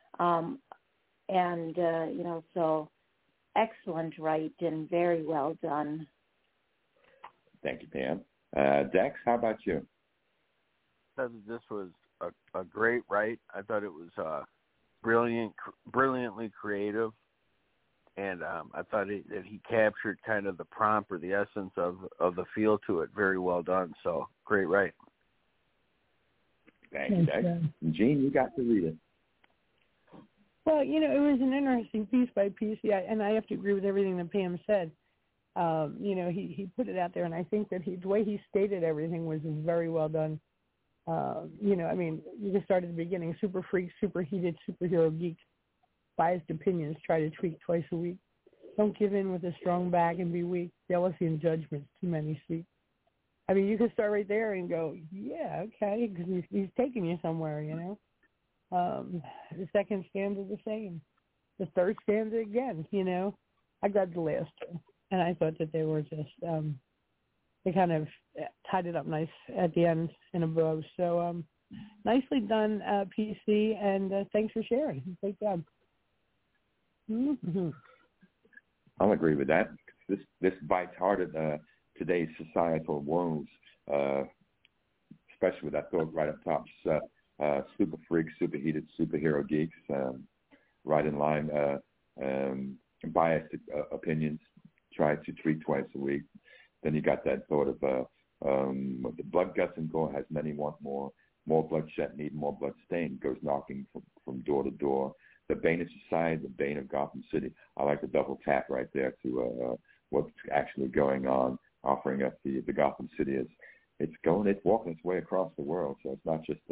E: so. Excellent write and very well done.
C: Thank you, Pam. Dex, how about you?
F: This was a great write. I thought it was brilliantly creative, and I thought that he captured kind of the prompt or the essence of the feel to it very well done. So great write.
C: Thank you, Dex. Gene, you got to read it.
D: Well, it was an interesting piece by piece, and I have to agree with everything that Pam said. He put it out there, and I think that the way he stated everything was very well done. You just start at the beginning. Super freak, superheated, superhero geek. Biased opinions try to tweak twice a week. Don't give in with a strong back and be weak. Jealousy and judgments too many seek. I mean, you can start right there and go, yeah, okay, because he's taking you somewhere, The second stanza the same. The third stanza again, I grabbed the last two, and I thought that they were just they kind of tied it up nice at the end in a bow. So nicely done, PC, and thanks for sharing. Great job. Mm-hmm.
C: I'll agree with that. This bites hard at today's societal woes, especially with that thought right up top. Super freaks, superheated superhero geeks, right in line, biased opinions, try to treat twice a week. Then you got that thought of the blood, guts, and gore has many want more bloodshed, need more blood stain, goes knocking from door to door. The bane of society, the bane of Gotham City. I like the double tap right there to what's actually going on, offering us the Gotham City is it's walking its way across the world. So it's not just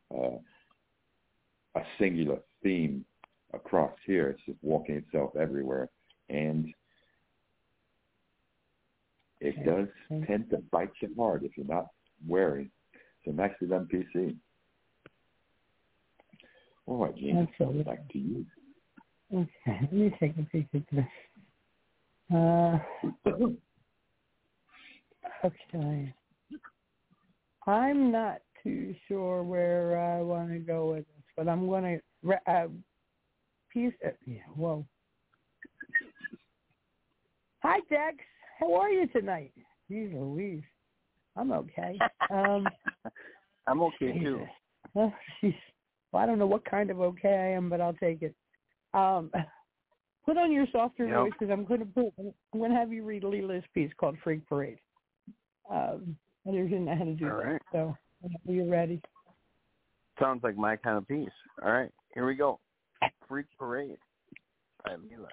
C: a singular theme across here. It's just walking itself everywhere, and it does tend to bite you hard if you're not wary. So nicely done, PC. All right, Gene, back to you.
D: Okay, let me take a peek at this. Okay. I'm not too sure where I want to go with this, but I'm going to whoa. Hi, Dex. How are you tonight? Jeez Louise. I'm okay.
F: I'm okay, too.
D: Well, I don't know what kind of okay I am, but I'll take it. Put on your softer voice because I'm going to have you read Leela's piece called Freak Parade. I didn't know how to do
F: All
D: that,
F: right.
D: so whenever you're ready.
F: Sounds like my kind of piece. All right, here we go. Freak Parade by Leela.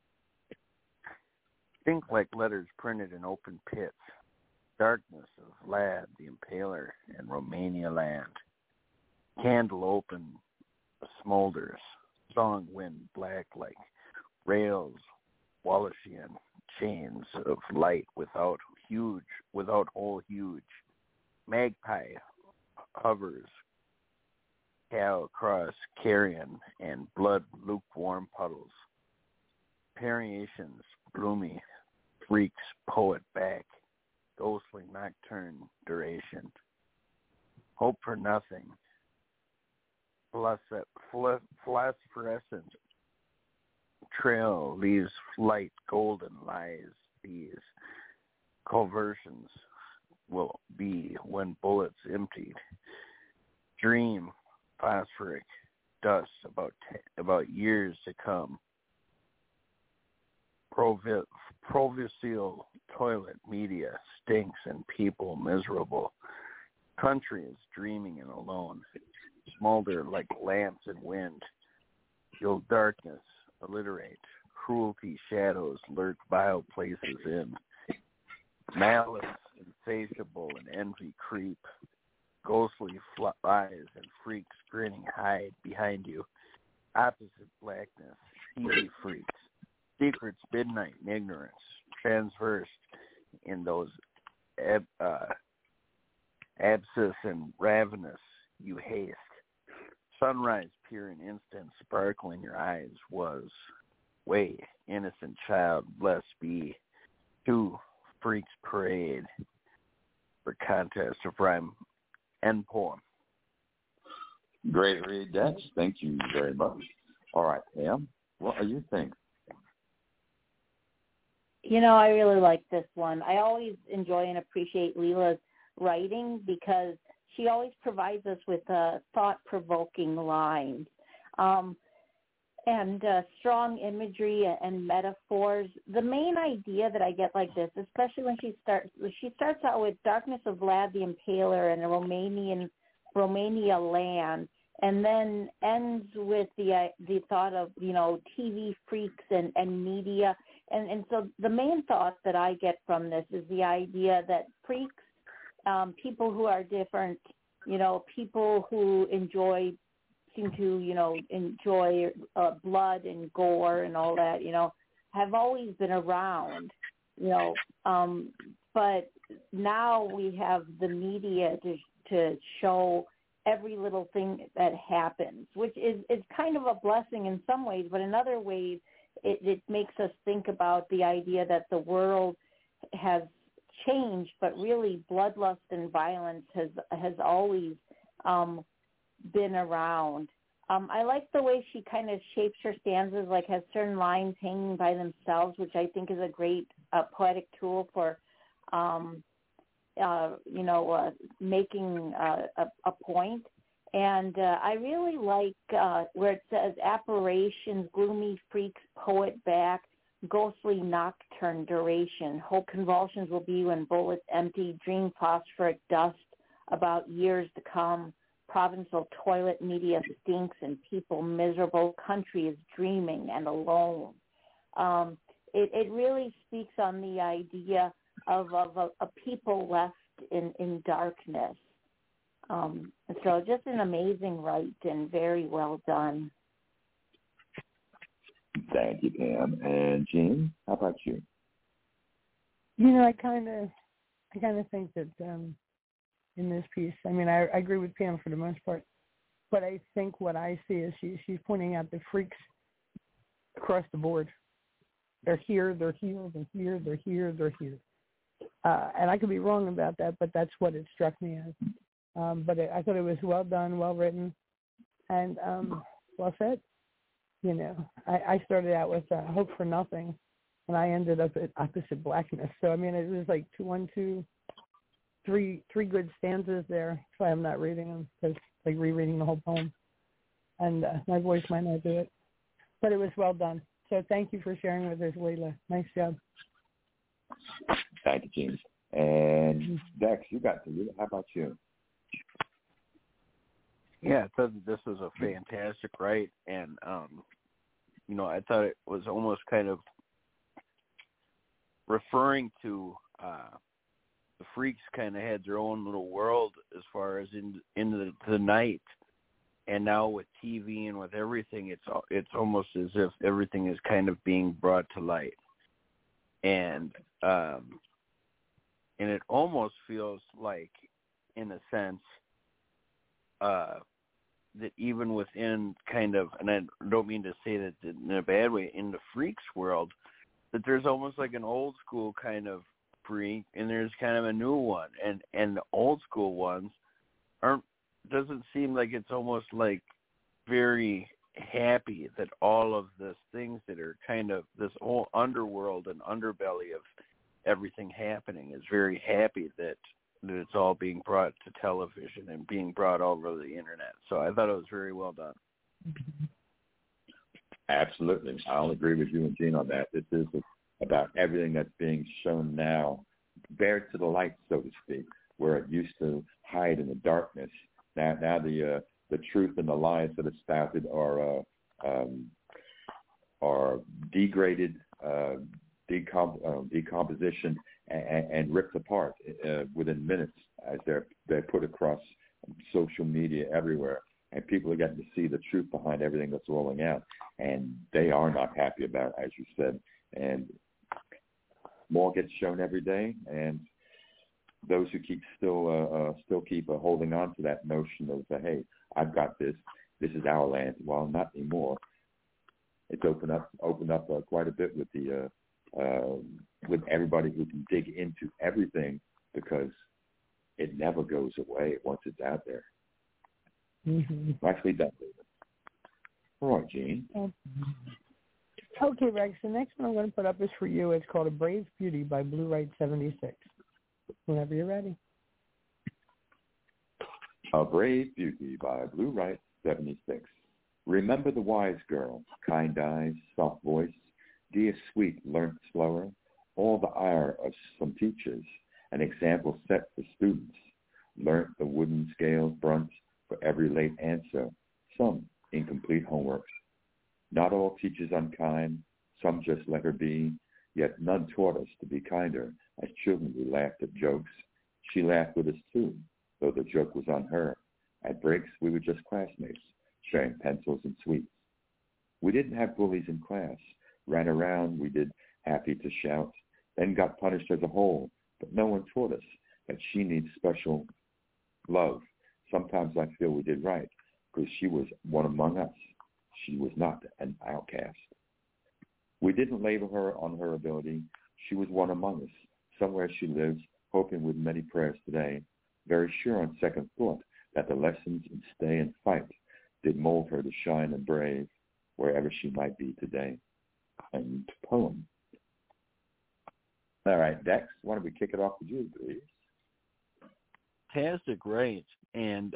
F: Think like letters printed in open pits. Darkness of Vlad the Impaler and Romania land. Candle open smolders. Song wind black like rails. Wallachian chains of light without hole huge. Magpie hovers. Cow across carrion and blood lukewarm puddles. Variations bloomy. Freaks poet back. Ghostly nocturne duration. Hope for nothing. Phosphorescent trail leaves light golden lies. These conversions will be when bullets emptied. Dream phosphoric dust about years to come. Provincial toilet media stinks and people miserable. Country is dreaming and alone. Smolder like lamps in wind. You'll darkness alliterate. Cruelty shadows lurk vile places in. Malice insatiable and envy creep. Ghostly eyes and freaks grinning hide behind you. Opposite blackness, TV freaks. Secrets, midnight, and ignorance, transversed in those abscess and ravenous you haste. Sunrise pure and instant, sparkle in your eyes was, way, innocent child, blessed be, two freaks parade for contest of rhyme and poem.
C: Great read, Dex. Thank you very much. All right, Pam, what do you think?
E: I really like this one. I always enjoy and appreciate Leela's writing because she always provides us with thought-provoking lines and strong imagery and metaphors. The main idea that I get like this, especially when she starts out with Darkness of Vlad the Impaler and a Romania land, and then ends with the thought of TV freaks and media. And so the main thought that I get from this is the idea that freaks, people who are different, people who seem to enjoy blood and gore and all that, have always been around, but now we have the media to show every little thing that happens, which is kind of a blessing in some ways, but in other ways, it makes us think about the idea that the world has changed, but really bloodlust and violence has always been around. I like the way she kind of shapes her stanzas, like has certain lines hanging by themselves, which I think is a great poetic tool for, making a point. And I really like where it says, apparitions, gloomy freaks, poet back, ghostly nocturne duration. Whole convulsions will be when bullets empty, dream phosphoric dust about years to come. Provincial toilet media stinks and people miserable. Country is dreaming and alone. It really speaks on the idea of a people left in darkness. So just an amazing write and very well done.
C: Thank you, Pam. And Jean, how about you?
D: I kind of think that in this piece, I mean, I agree with Pam for the most part, but I think what I see is she's pointing out the freaks across the board. They're here, they're here, they're here, they're here, they're here. And I could be wrong about that, but that's what it struck me as. But I thought it was well done, well written, and well said. I started out with Hope for Nothing, and I ended up at Opposite Blackness. So, I mean, it was like three good stanzas there. That's why I'm not reading them, because it's like rereading the whole poem. And my voice might not do it. But it was well done. So thank you for sharing with us, Leila. Nice job.
C: Thank you, James. And Dex, you got to read it. How about you?
F: Yeah, I thought this was a fantastic write, and I thought it was almost kind of referring to the freaks kind of had their own little world as far as into the night, and now with TV and with everything, it's almost as if everything is kind of being brought to light, and it almost feels like, in a sense, that even within kind of, and I don't mean to say that in a bad way, in the freaks world, that there's almost like an old school kind of freak, and there's kind of a new one, and the old school ones doesn't seem like it's almost like very happy that all of the things that are kind of this whole underworld and underbelly of everything happening is very happy that it's all being brought to television and being brought all over the internet. So I thought it was very well done.
C: Absolutely. I'll agree with you and Gene on that. This is about everything that's being shown now, bared to the light, so to speak, where it used to hide in the darkness. Now the truth and the lies that are spouted are degraded, decomposition, and ripped apart within minutes as they're put across social media everywhere, and people are getting to see the truth behind everything that's rolling out, and they are not happy about it, as you said. And more gets shown every day, and those who keep still keep holding on to that notion of hey, I've got this is our land. Well, not anymore. It's opened up quite a bit with the with everybody who can dig into everything, because it never goes away once it's out there.
D: Mm-hmm.
C: Nicely done, David. All right, Gene.
D: Okay, Rex, the next one I'm going to put up is for you. It's called A Brave Beauty by Blue Right 76. Whenever you're ready.
C: A Brave Beauty by Blue Right 76. Remember the wise girl, kind eyes, soft voice, dear sweet, learnt slower, all the ire of some teachers, an example set for students, learnt the wooden scales brunt for every late answer, some incomplete homework. Not all teachers unkind, some just let her be, yet none taught us to be kinder. As children we laughed at jokes. She laughed with us too, though the joke was on her. At breaks we were just classmates, sharing pencils and sweets. We didn't have bullies in class, ran around, we did happy to shout, then got punished as a whole, but no one taught us that she needs special love. Sometimes I feel we did right, because she was one among us. She was not an outcast. We didn't label her on her ability. She was one among us. Somewhere she lives, hoping with many prayers today, very sure on second thought that the lessons in stay and fight did mold her to shine and brave wherever she might be today. End poem. All right, Dex, why don't we kick it off with you, please?
F: Fantastic, right. And,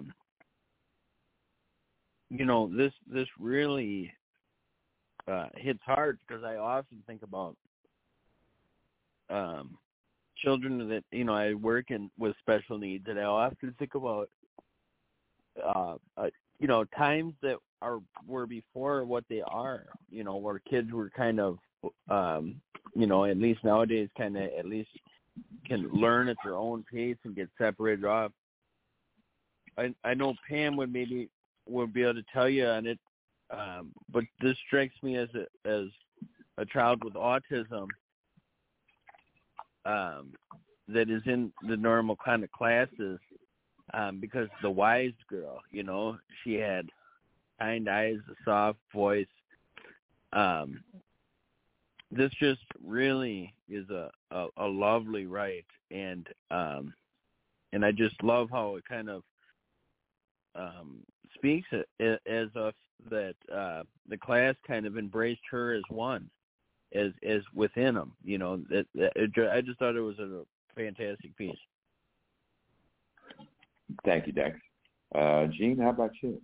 F: this really hits hard because I often think about children that, I work with special needs, and I often think about, times that were before what they are, where kids were kind of, at least nowadays kind of at least can learn at their own pace and get separated off. I know Pam would be able to tell you on it, but this strikes me as a child with autism that is in the normal kind of classes, because the wise girl, she had kind eyes, a soft voice. This just really is a lovely write, and I just love how it kind of speaks as if that the class kind of embraced her as one, as within them. I just thought it was a fantastic piece.
C: Thank you, Dex. Gene, how about you?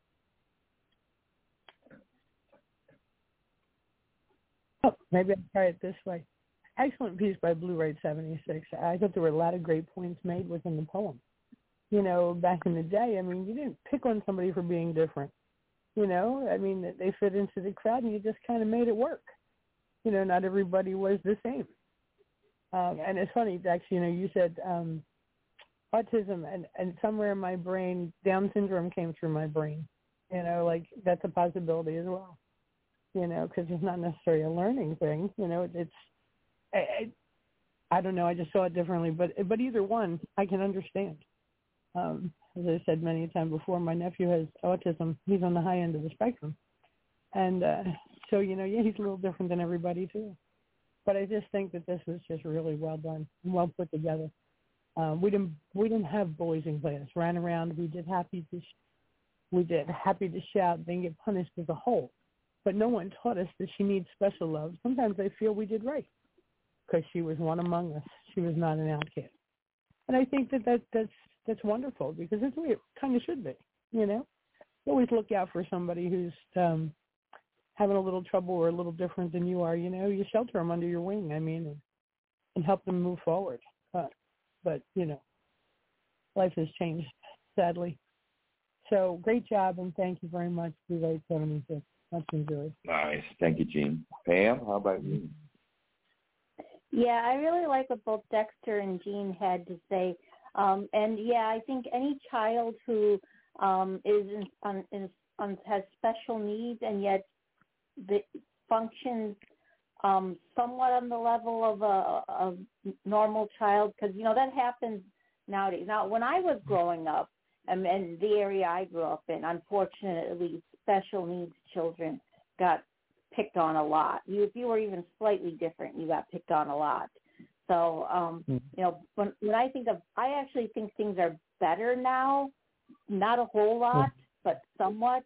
D: Oh, maybe I'll try it this way. Excellent piece by Blue Right 76. I thought there were a lot of great points made within the poem. Back in the day, you didn't pick on somebody for being different. They fit into the crowd and you just kind of made it work. Not everybody was the same. And it's funny, Dex, you said autism, and somewhere in my brain, Down syndrome came through my brain. That's a possibility as well. Because it's not necessarily a learning thing. It's, I don't know, I just saw it differently. But either one, I can understand. As I said many times before, my nephew has autism. He's on the high end of the spectrum. And so, he's a little different than everybody, too. But I just think that this was just really well done and well put together. We didn't have boys in class. Ran around. We did happy to shout, then get punished as a whole. But no one taught us that she needs special love. Sometimes I feel we did right because she was one among us. She was not an outcast. And I think that's wonderful because that's the way it kind of should be, You always look out for somebody who's having a little trouble or a little different than you are, You shelter them under your wing, and help them move forward. But life has changed, sadly. So great job, and thank you very much, Blue Right 76. Much enjoyed.
C: Nice. Thank you, Gene. Pam, how about you?
E: Yeah, I really like what both Dexter and Gene had to say. I think any child who has special needs and yet functions somewhat on the level of a normal child, because, that happens nowadays. Now, when I was growing up, and the area I grew up in, unfortunately, special needs children got picked on a lot. If you were even slightly different, you got picked on a lot. So, when I think I actually think things are better now, not a whole lot, but somewhat.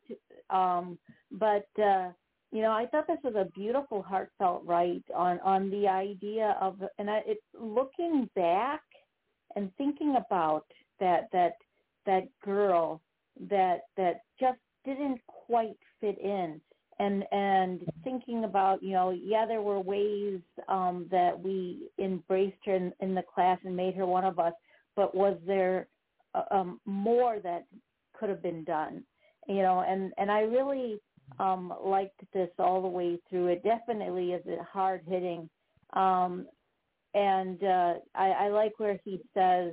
E: I thought this was a beautiful, heartfelt write on the idea of, it's looking back and thinking about that girl that just didn't quite fit in, and thinking about, there were ways that we embraced her in the class and made her one of us, but was there more that could have been done, and I really liked this all the way through. It definitely is hard hitting, and I like where he says,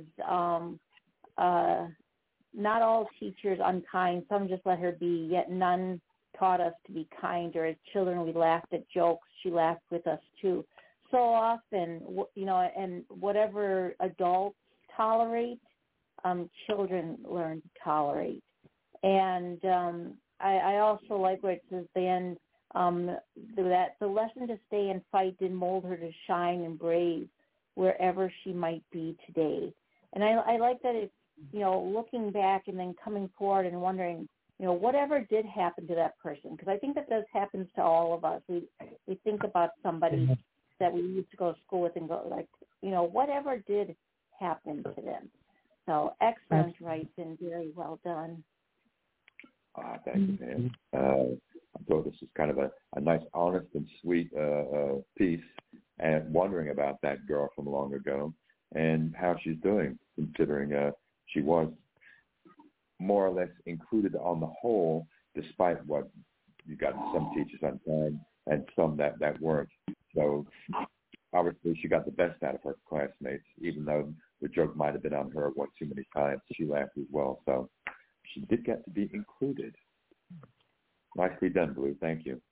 E: not all teachers unkind, some just let her be, yet none taught us to be kinder. As children, we laughed at jokes. She laughed with us, too. So often, and whatever adults tolerate, children learn to tolerate. And I also like what it says at the end, That the lesson to stay and fight did mold her to shine and brave wherever she might be today. And I like that it's, looking back and then coming forward and wondering, whatever did happen to that person, because I think that this happens to all of us. We think about somebody that we used to go to school with and go like, whatever did happen to them. So excellent writing, very well done.
C: Thank you, man. I thought this was kind of a nice, honest and sweet piece, and wondering about that girl from long ago and how she's doing, considering she was more or less included on the whole, despite what you got some teachers on time and some that weren't. So obviously she got the best out of her classmates, even though the joke might have been on her one too many times. She laughed as well. So she did get to be included. Nicely done, Blue. Thank you.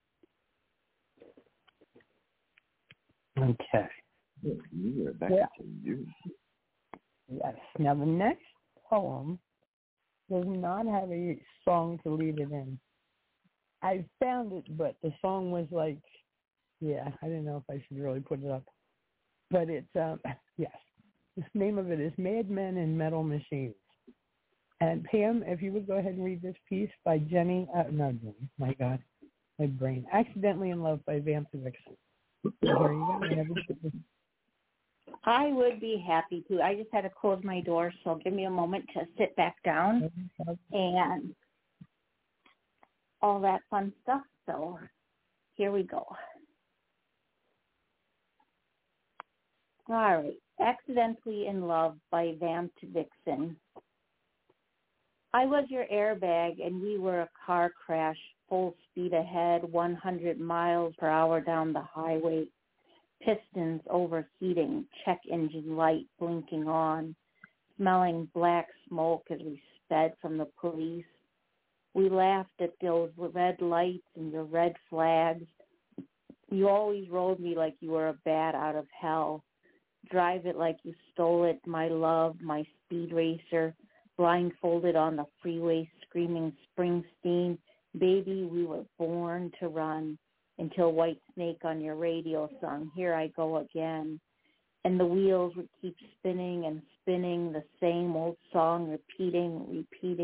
D: Okay.
C: Yeah, back to you.
D: Yes. Now the next poem does not have a song to lead it in. I found it, but the song was like, I didn't know if I should really put it up. But it's, yes. The name of it is Mad Men and Metal Machines. And Pam, if you would go ahead and read this piece by Jenny, my God, my brain. Accidentally in Love by Vamp Vixen. There you go.
E: I would be happy to. I just had to close my door, so give me a moment to sit back down and all that fun stuff. So here we go. All right. Accidentally in Love by Vamp Vixen. I was your airbag and we were a car crash, full speed ahead, 100 miles per hour down the highway. Pistons overheating, check engine light blinking on, smelling black smoke as we sped from the police. We laughed at those red lights and your red flags. You always rode me like you were a bat out of hell. Drive it like you stole it, my love, my speed racer, blindfolded on the freeway screaming Springsteen, baby, we were born to run. Until White Snake on your radio sung, Here I Go Again. And the wheels would keep spinning and spinning, the same old song repeating,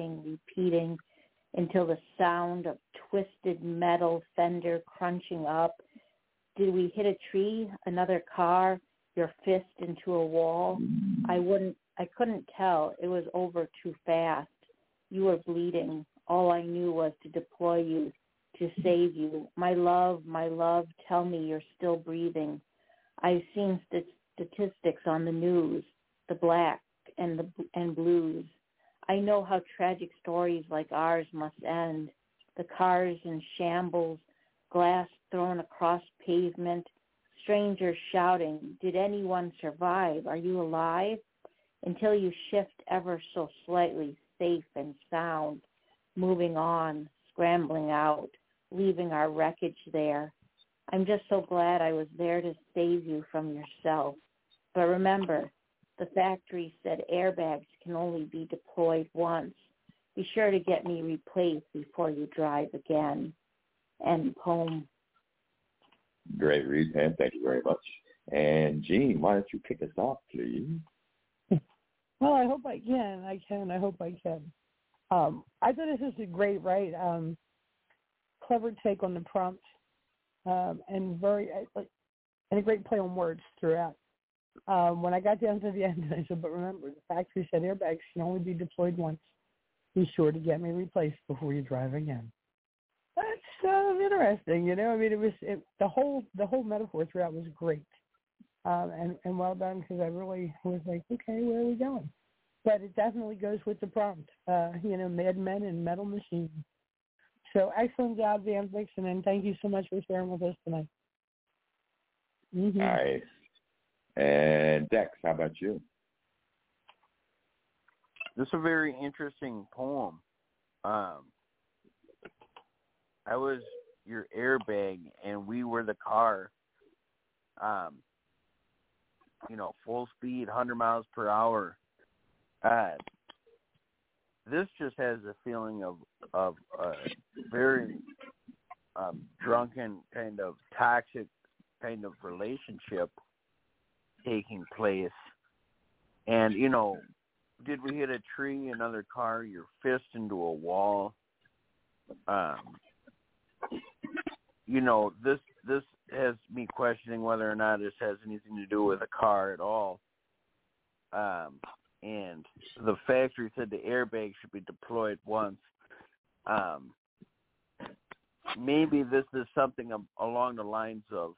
E: until the sound of twisted metal fender crunching up. Did we hit a tree, another car, your fist into a wall? I couldn't tell. It was over too fast. You were bleeding. All I knew was to deploy you, to save you. My love, tell me you're still breathing. I've seen statistics on the news, the black and blues. I know how tragic stories like ours must end. The cars in shambles, glass thrown across pavement, strangers shouting, did anyone survive? Are you alive? Until you shift ever so slightly, safe and sound, moving on, scrambling out, leaving our wreckage there. I'm just so glad I was there to save you from yourself. But remember, the factory said airbags can only be deployed once. Be sure to get me replaced before you drive again. End poem.
C: Great read, Pam. Thank you very much. And Jean, why don't you kick us off, please?
D: Well, I hope I can. I hope I can. I thought this was a great write. Clever take on the prompt, and a great play on words throughout. When I got down to the end, I said, but remember, the factory said airbags can only be deployed once. Be sure to get me replaced before you drive again. That's interesting, I mean, the whole metaphor throughout was great, and well done, because I really was like, okay, where are we going? But it definitely goes with the prompt, Mad Men and Metal Machines. So excellent job, Vamp Vixen, and thank you so much for sharing with us tonight. Mm-hmm.
C: Nice. And Dex, how about you?
F: This is a very interesting poem. I was your airbag, and we were the car. Full speed, 100 miles per hour. This just has a feeling of very drunken kind of toxic kind of relationship taking place. And, you know, did we hit a tree, another car, your fist into a wall? You know, this has me questioning whether or not this has anything to do with a car at all. And the factory said the airbag should be deployed once. Maybe this is something along the lines of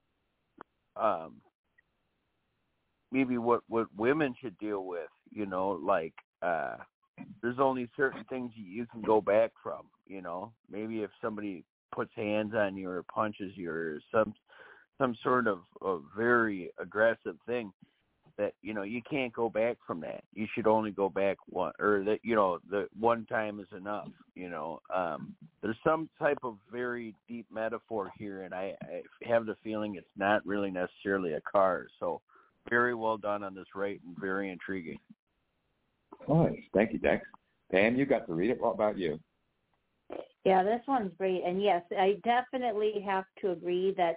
F: maybe what women should deal with, you know, like there's only certain things you can go back from, you know. Maybe if somebody puts hands on you or punches you or some sort of very aggressive thing, that, you know, you can't go back from that. You should only go back one, or that, you know, the one time is enough, you know. There's some type of very deep metaphor here, and I have the feeling it's not really necessarily a car. So very well done on this, right, and very intriguing.
C: Nice. Thank you, Dex. Pam, you got to read it. What about you?
E: Yeah, this one's great. And yes, I definitely have to agree that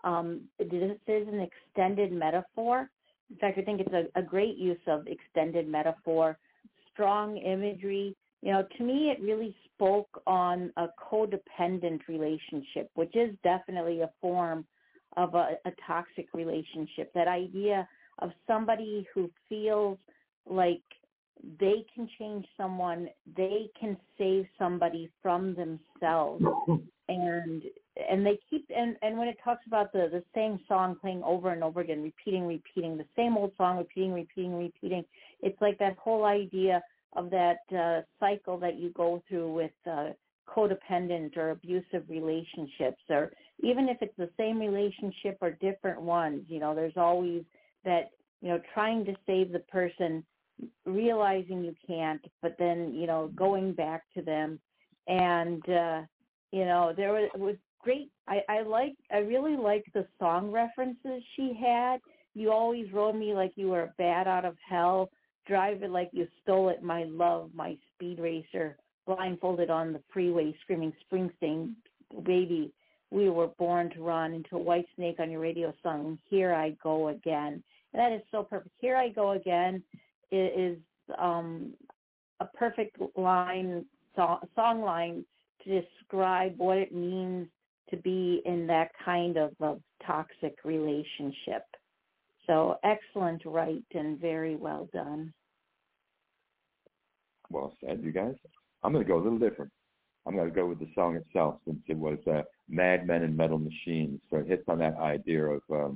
E: this is an extended metaphor. In fact, I think it's a great use of extended metaphor, strong imagery. You know, to me, it really spoke on a codependent relationship, which is definitely a form of a toxic relationship. That idea of somebody who feels like they can change someone, they can save somebody from themselves, and they keep, and when it talks about the same song playing over and over again, repeating the same old song, repeating, it's like that whole idea of that cycle that you go through with codependent or abusive relationships, or even if it's the same relationship or different ones, you know, there's always that, you know, trying to save the person, realizing you can't, but then, you know, going back to them. And, you know, there was great. I really liked the song references she had. You always rode me like you were a bat out of hell, drive it like you stole it, my love, my speed racer, blindfolded on the freeway, screaming Springsteen, baby, we were born to run, into a white snake on your radio song, Here I Go Again. And that is so perfect. Here I Go Again is a perfect line, song line to describe what it means to be in that kind of toxic relationship. So excellent write and very well done.
C: Well said, you guys. I'm going to go a little different. I'm going to go with the song itself, since it was Mad Men and Metal Machines. So it hits on that idea of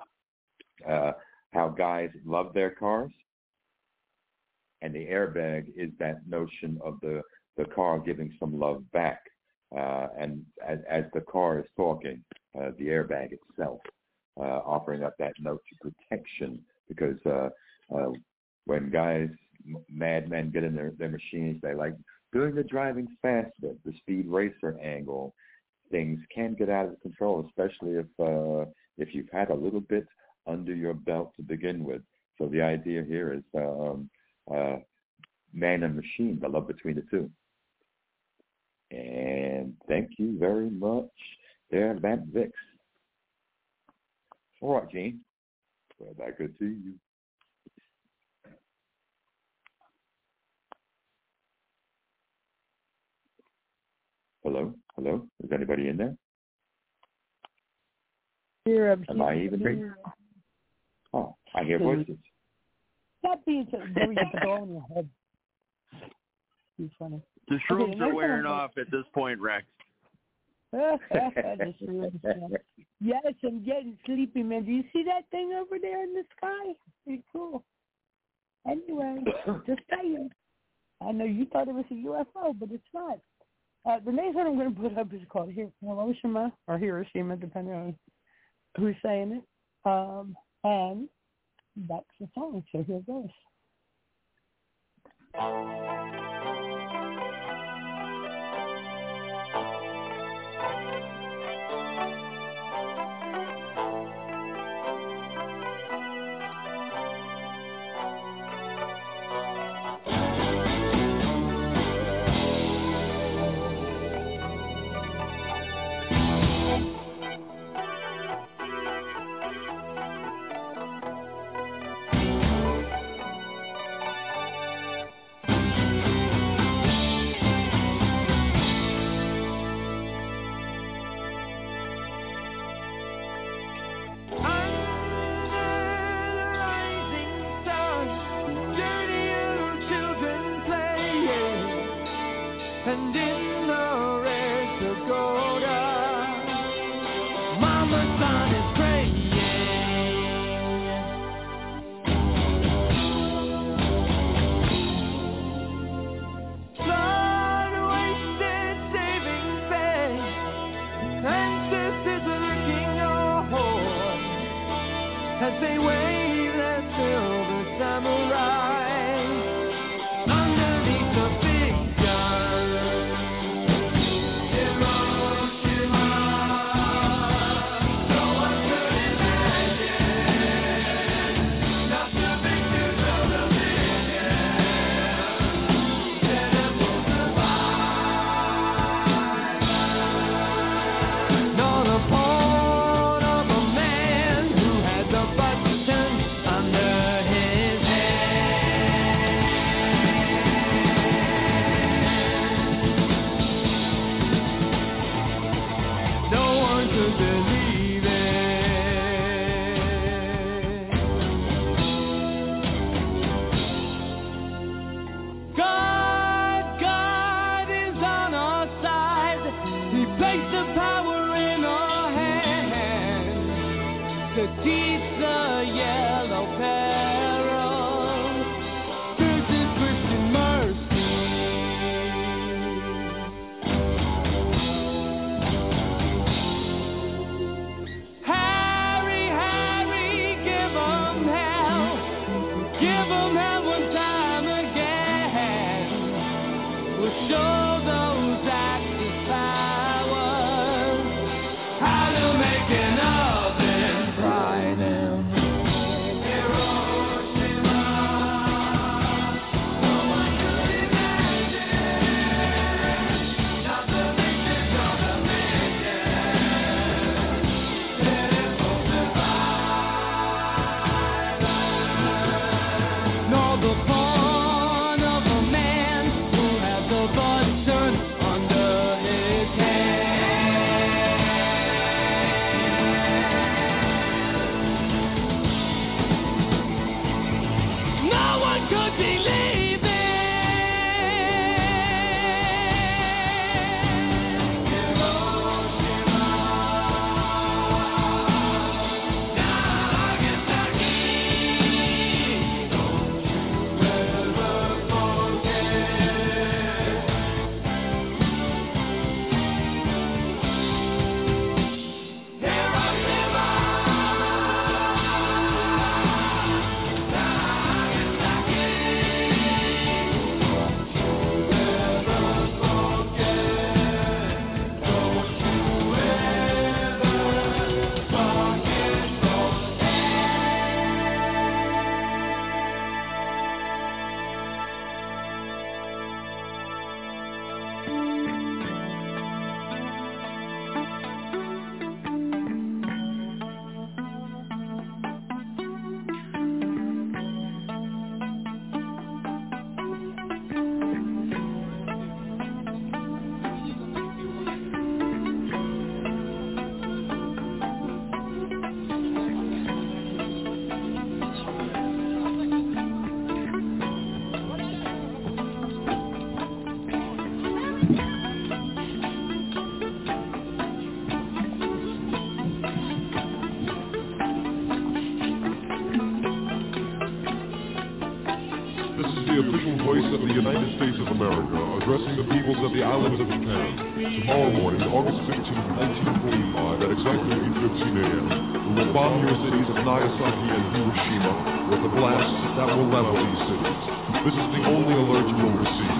C: how guys love their cars, and the airbag is that notion of the car giving some love back. And as the car is talking, the airbag itself offering up that note to protection, because when guys, madmen, get in their machines, they like doing the driving faster, the speed racer angle. Things can get out of control, especially if you've had a little bit under your belt to begin with. So the idea here is man and machine, the love between the two. And thank you very much there, Matt Vix. All right, Gene. Well, back good to you. Hello? Is anybody in there?
D: Here,
C: am I even here? Oh, I hear voices.
D: That being said, there we get the door in your head. Too funny.
F: The shrooms are wearing off at this point, Rex.
D: Yes, I'm getting sleepy, man. Do you see that thing over there in the sky? Pretty cool. Anyway, just saying. I know you thought it was a UFO, but it's not. The next one I'm going to put up is called Hiroshima or Hiroshima, depending on who's saying it. And that's the song, so here it goes.
B: and in the red pagoda, Mama Sun is praying. Blood wasted saving faith, ancestors are looking your horse as they wave their silver samurai underneath the big gun. Hiroshima, no one could imagine, not the victors of the million, that it will survive. Nor the pawn of a man who had the button under his hand. No one could believe it. God is on our side. He placed the power in our hands to teach the yellow peril, visit Christian mercy. Harry, give 'em hell one time again. We'll show those Axis powers how to make an oven fry them. Hiroshima, no one could imagine, not the victors of the million, that it will survive. Nor the pawn of a man who had the button under his hand. No one could believe it. Hiroshima, Nagasaki, don't you ever forget. Hiroshima, Nagasaki, don't you ever forget. Don't you ever forget those
H: This is the official voice of the United States of America, addressing the peoples of the islands of Japan. Tomorrow morning, August 15, 1945, at exactly 8:15 a.m., we will bomb your cities of Nagasaki and Hiroshima with a blast that will level these cities. This is the only alert you will receive.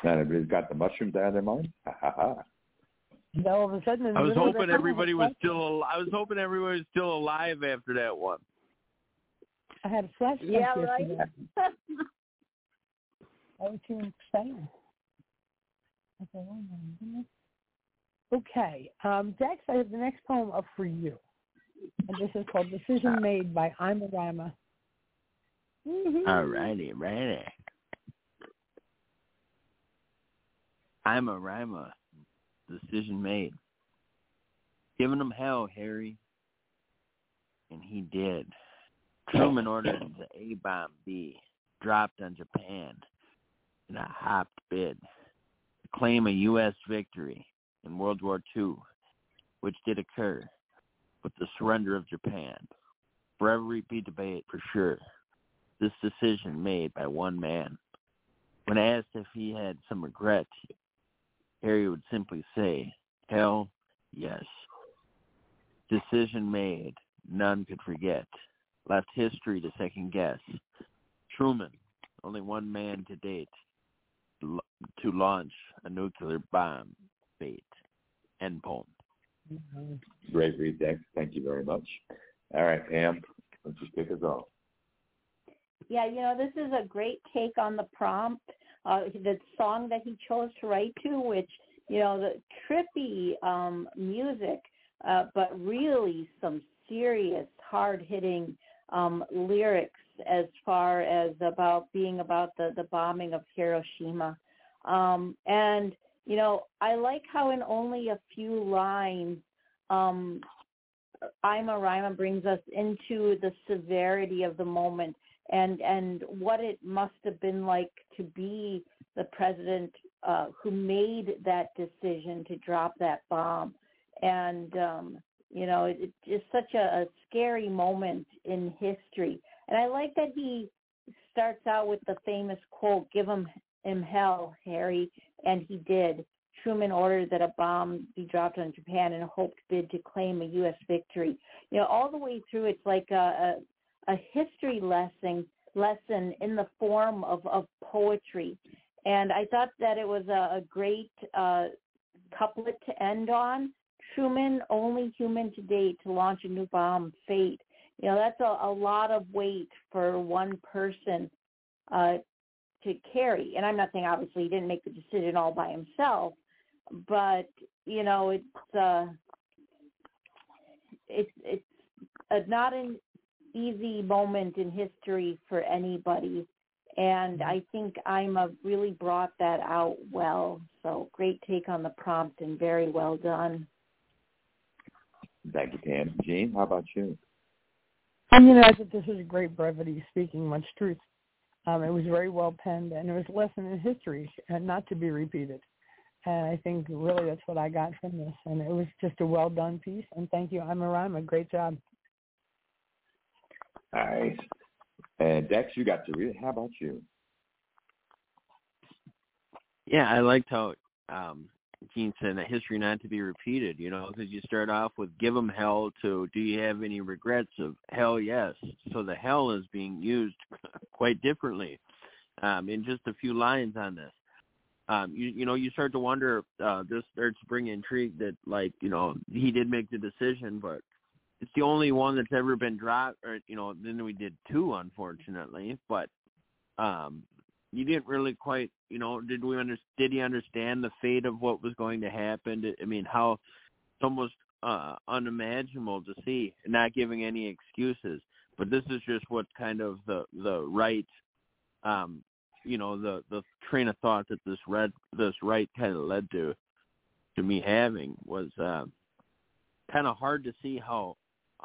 C: Not everybody's got the mushrooms out of their mind. Ha ha ha.
D: And all of a sudden,
F: I was hoping everybody was still. I was hoping everybody was still alive after that one.
D: I had a flashback yesterday.
E: Right.
D: I was too excited. Okay, Dex, I have the next poem up for you. And this is called Decision Made by I'm a Rhymer.
F: All righty. I'm a Rhymer. Decision made. Giving him hell, Harry. And he did. Truman ordered the A-bomb be dropped on Japan in a hopped bid to claim a U.S. victory in World War II, which did occur with the surrender of Japan. Forever repeat debate for sure. This decision made by one man. When asked if he had some regret, Harry would simply say, hell, yes. Decision made, none could forget. Left history to second guess. Truman, only one man to date, to launch a nuclear bomb. Fate. End poem.
C: Great read, Dex. Thank you very much. All right, Pam, let's just kick us off.
E: Yeah, this is a great take on the prompt. The song that he chose to write to, which, the trippy music, but really some serious, hard-hitting lyrics as far as being about the bombing of Hiroshima. And, I like how in only a few lines, I'm a Rhymer brings us into the severity of the moment and what it must have been like to be the president who made that decision to drop that bomb. And, it's just such a scary moment in history. And I like that he starts out with the famous quote, give him hell, Harry, and he did. Truman ordered that a bomb be dropped on Japan in a hoped bid to claim a U.S. victory. All the way through, it's like a history lesson in the form of poetry. And I thought that it was a great couplet to end on. Truman, only human to date to launch a new bomb, fate. That's a lot of weight for one person to carry. And I'm not saying, obviously, he didn't make the decision all by himself, but, it's not an easy moment in history for anybody. And I think Ima really brought that out well. So great take on the prompt and very well done.
C: Thank you, Pam. Gene, how about you?
D: I thought this was a great brevity, speaking much truth. It was very well penned, and it was a lesson in history, not to be repeated. And I think really that's what I got from this. And it was just a well-done piece. And thank you, I'm a Rhymer. Great job.
C: Nice. And Dex, you got to read it. How about you?
F: Yeah, I liked how Gene said that history not to be repeated, because you start off with give them hell to do you have any regrets of hell, yes. So the hell is being used quite differently in just a few lines on this. You start to wonder, this starts to bring intrigue that, he did make the decision, but it's the only one that's ever been dropped, or, then we did two, unfortunately, but you didn't really quite, did he understand the fate of what was going to happen? How it's almost unimaginable to see, not giving any excuses, but this is just what kind of the right, the train of thought that this right kind of led to me having was kind of hard to see how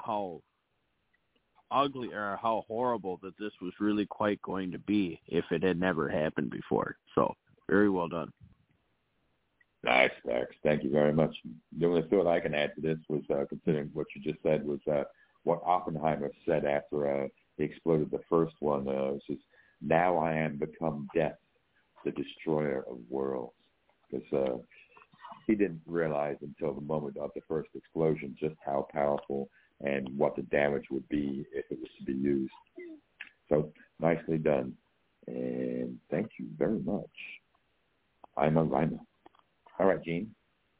F: ugly or how horrible that this was really quite going to be if it had never happened before. So very well done.
C: Nice, Max. Thank you very much. The only thought I can add to this was, considering what you just said, was what Oppenheimer said after he exploded the first one. It says, now I am become death, the destroyer of worlds. Because he didn't realize until the moment of the first explosion just how powerful and what the damage would be if it was to be used. So nicely done. And thank you very much. I'm a rhino. All right, Gene.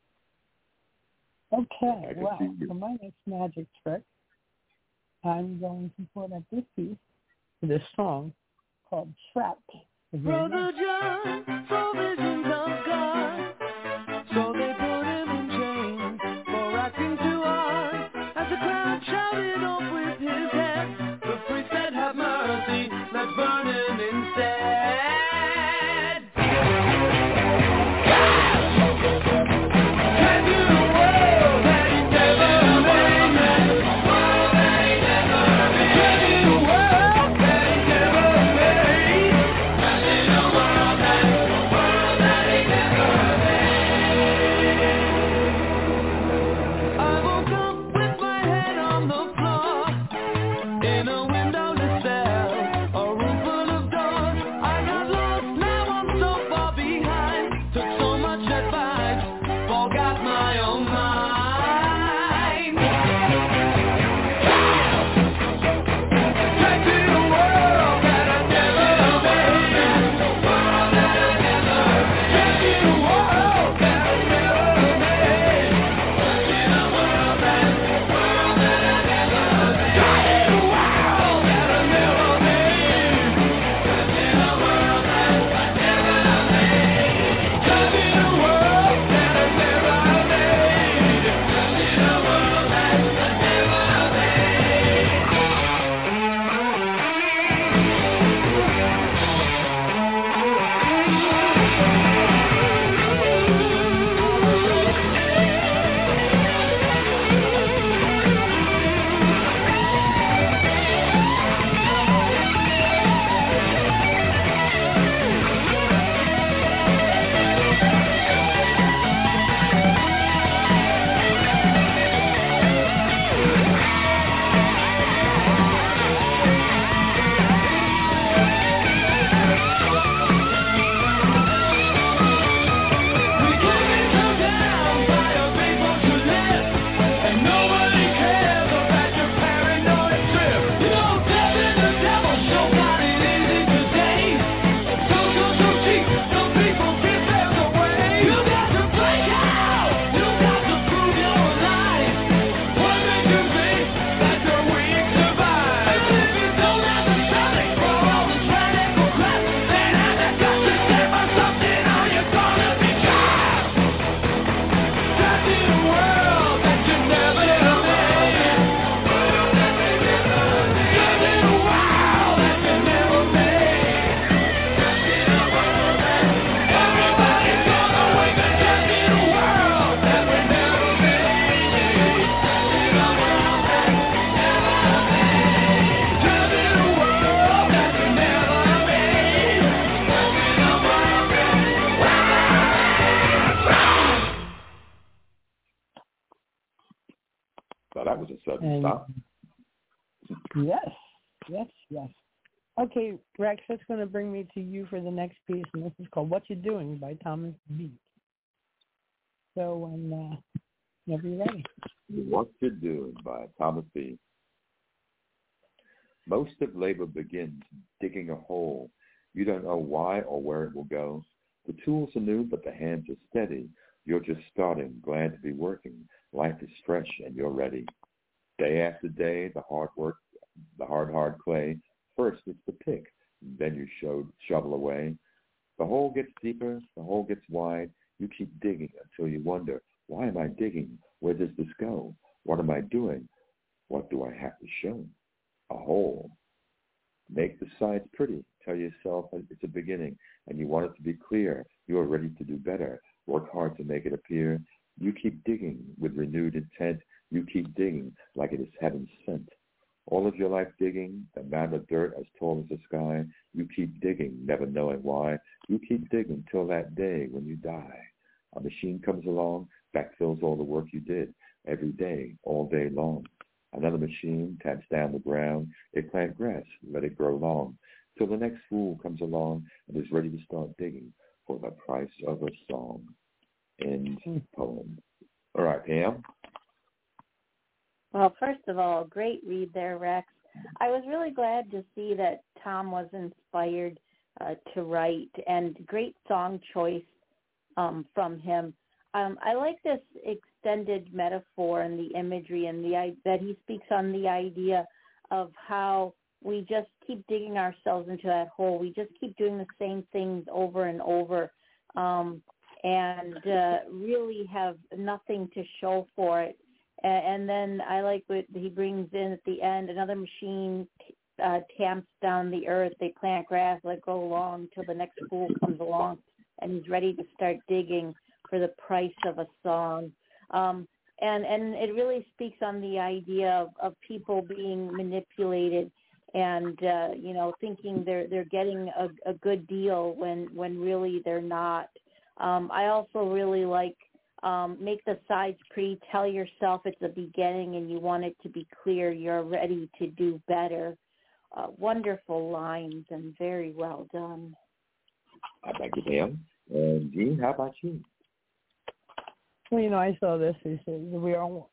D: Okay, well, for my next magic trick, I'm going to put up this piece, this song called Trapped.
B: Brother John saw visions of God, so they put him in chains for acting too hard. As the crowd shouted off with his head, the priest said, "Have mercy, let's burn him instead."
C: That was a sudden stop.
D: Yes. Okay, Rex, that's going to bring me to you for the next piece, and this is called What You Doing by Thomas B. So whenever you're ready.
C: What You Doing by Thomas B. Most of labor begins digging a hole. You don't know why or where it will go. The tools are new, but the hands are steady. You're just starting, glad to be working. Life is fresh and you're ready. Day after day, the hard work, the hard clay. First it's the pick, then you shovel away. The hole gets deeper, the hole gets wide. You keep digging until you wonder, why am I digging? Where does this go? What am I doing? What do I have to show? A hole. Make the sides pretty. Tell yourself it's a beginning and you want it to be clear. You are ready to do better. Work hard to make it appear. You keep digging with renewed intent. You keep digging like it is heaven sent. All of your life digging, the mound of dirt as tall as the sky. You keep digging, never knowing why. You keep digging till that day when you die. A machine comes along, backfills all the work you did every day, all day long. Another machine taps down the ground. It plant grass, let it grow long, till the next fool comes along and is ready to start digging for the price of a song. End poem. All right, Pam.
E: Well, first of all, great read there, Rex. I was really glad to see that Tom was inspired to write, and great song choice from him. I like this extended metaphor and the imagery and that he speaks on the idea of how we just keep digging ourselves into that hole. We just keep doing the same things over and over and really have nothing to show for it. And then I like what he brings in at the end. Another machine tamps down the earth. They plant grass, let it go along until the next fool comes along and he's ready to start digging for the price of a song. And it really speaks on the idea of people being manipulated and, thinking they're getting a good deal when really they're not. I also really like make the sides pretty. Tell yourself it's a beginning and you want it to be clear. You're ready to do better. Wonderful lines and very well done.
C: Thank you, Pam. And Jean, how about you?
D: Well, I saw this. He said we all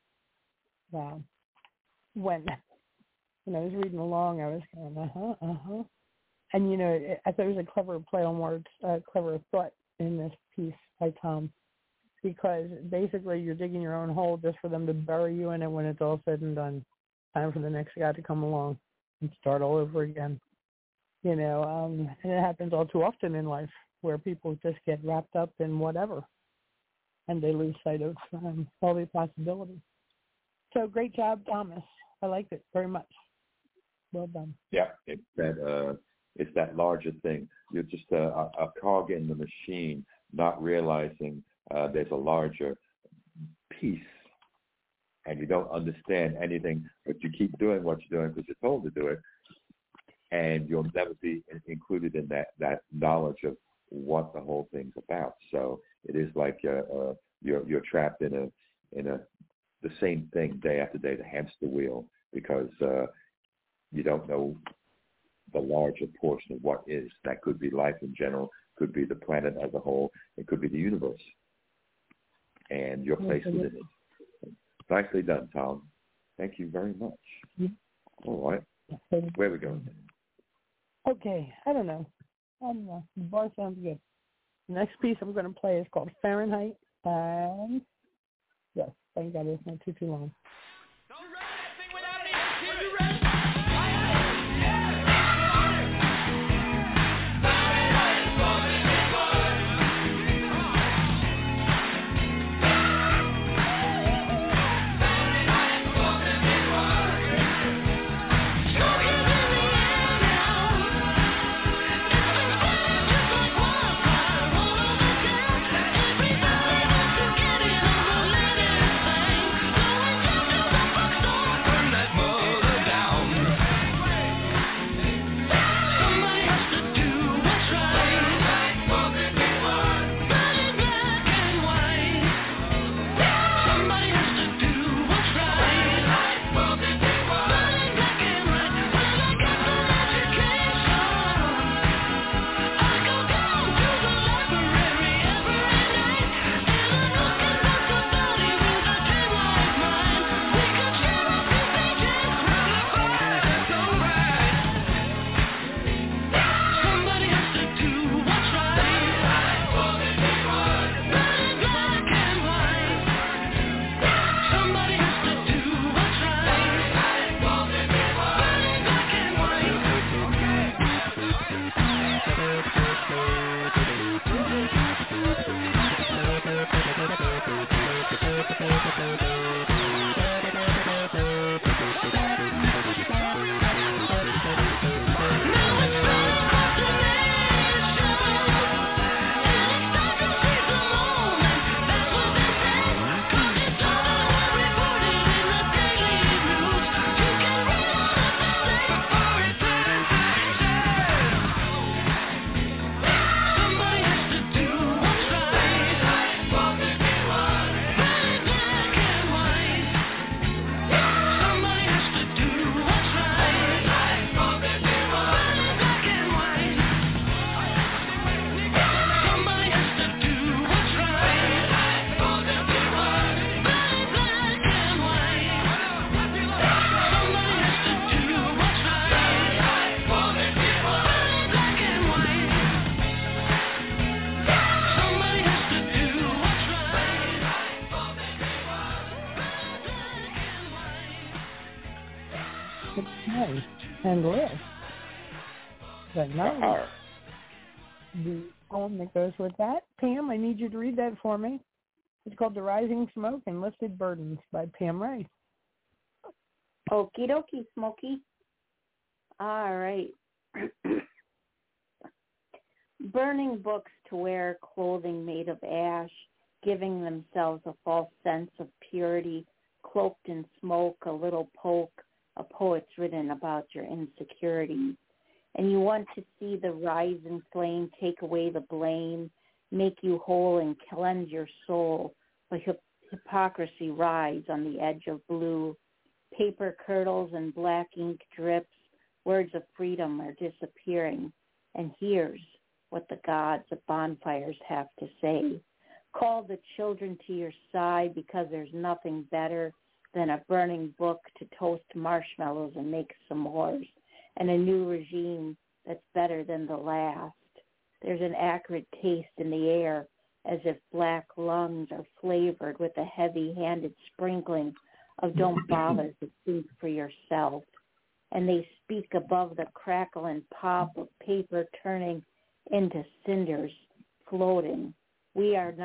D: when I was reading along, I was going, and I thought it was a clever play on words, clever thought in this piece by Tom, because basically you're digging your own hole just for them to bury you in it when it's all said and done. Time for the next guy to come along and start all over again. And it happens all too often in life where people just get wrapped up in whatever, and they lose sight of all the possibilities. So great job, Thomas. I liked it very much. Well done.
C: Yeah, it's that larger thing. You're just a cog in the machine, not realizing there's a larger piece, and you don't understand anything, but you keep doing what you're doing because you're told to do it, and you'll never be included in that knowledge of what the whole thing's about. So it is like you're trapped in the same thing day after day, the hamster wheel, because you don't know the larger portion of what is. That could be life in general, could be the planet as a whole, it could be the universe, and your place within it. Nicely done, Tom. Thank you very much. Mm-hmm. All right. Where are we going?
D: Okay, I don't know. The bar sounds good. The next piece I'm going to play is called Fahrenheit. And yes, thank God it's not too long.
B: Everybody wants to get in on the living thing.
D: die and live. But no, the poem that goes with that, Pam, I need you to read that for me. It's called The Rising Smoke and Lifted Burdens by Pam Ray.
E: Okie dokie, Smokey. All right. Burning books to wear clothing made of ash, giving themselves a false sense of purity, cloaked in smoke, a little poke, a poet's written about your insecurities. And you want to see the rising flame take away the blame, make you whole and cleanse your soul, but hypocrisy rise on the edge of blue. Paper curdles and black ink drips, words of freedom are disappearing, and here's what the gods of bonfires have to say. Call the children to your side, because there's nothing better than a burning book to toast marshmallows and make s'mores, and a new regime that's better than the last. There's an acrid taste in the air, as if black lungs are flavored with a heavy-handed sprinkling of don't bother to think for yourself. And they speak above the crackle and pop of paper turning into cinders floating. We are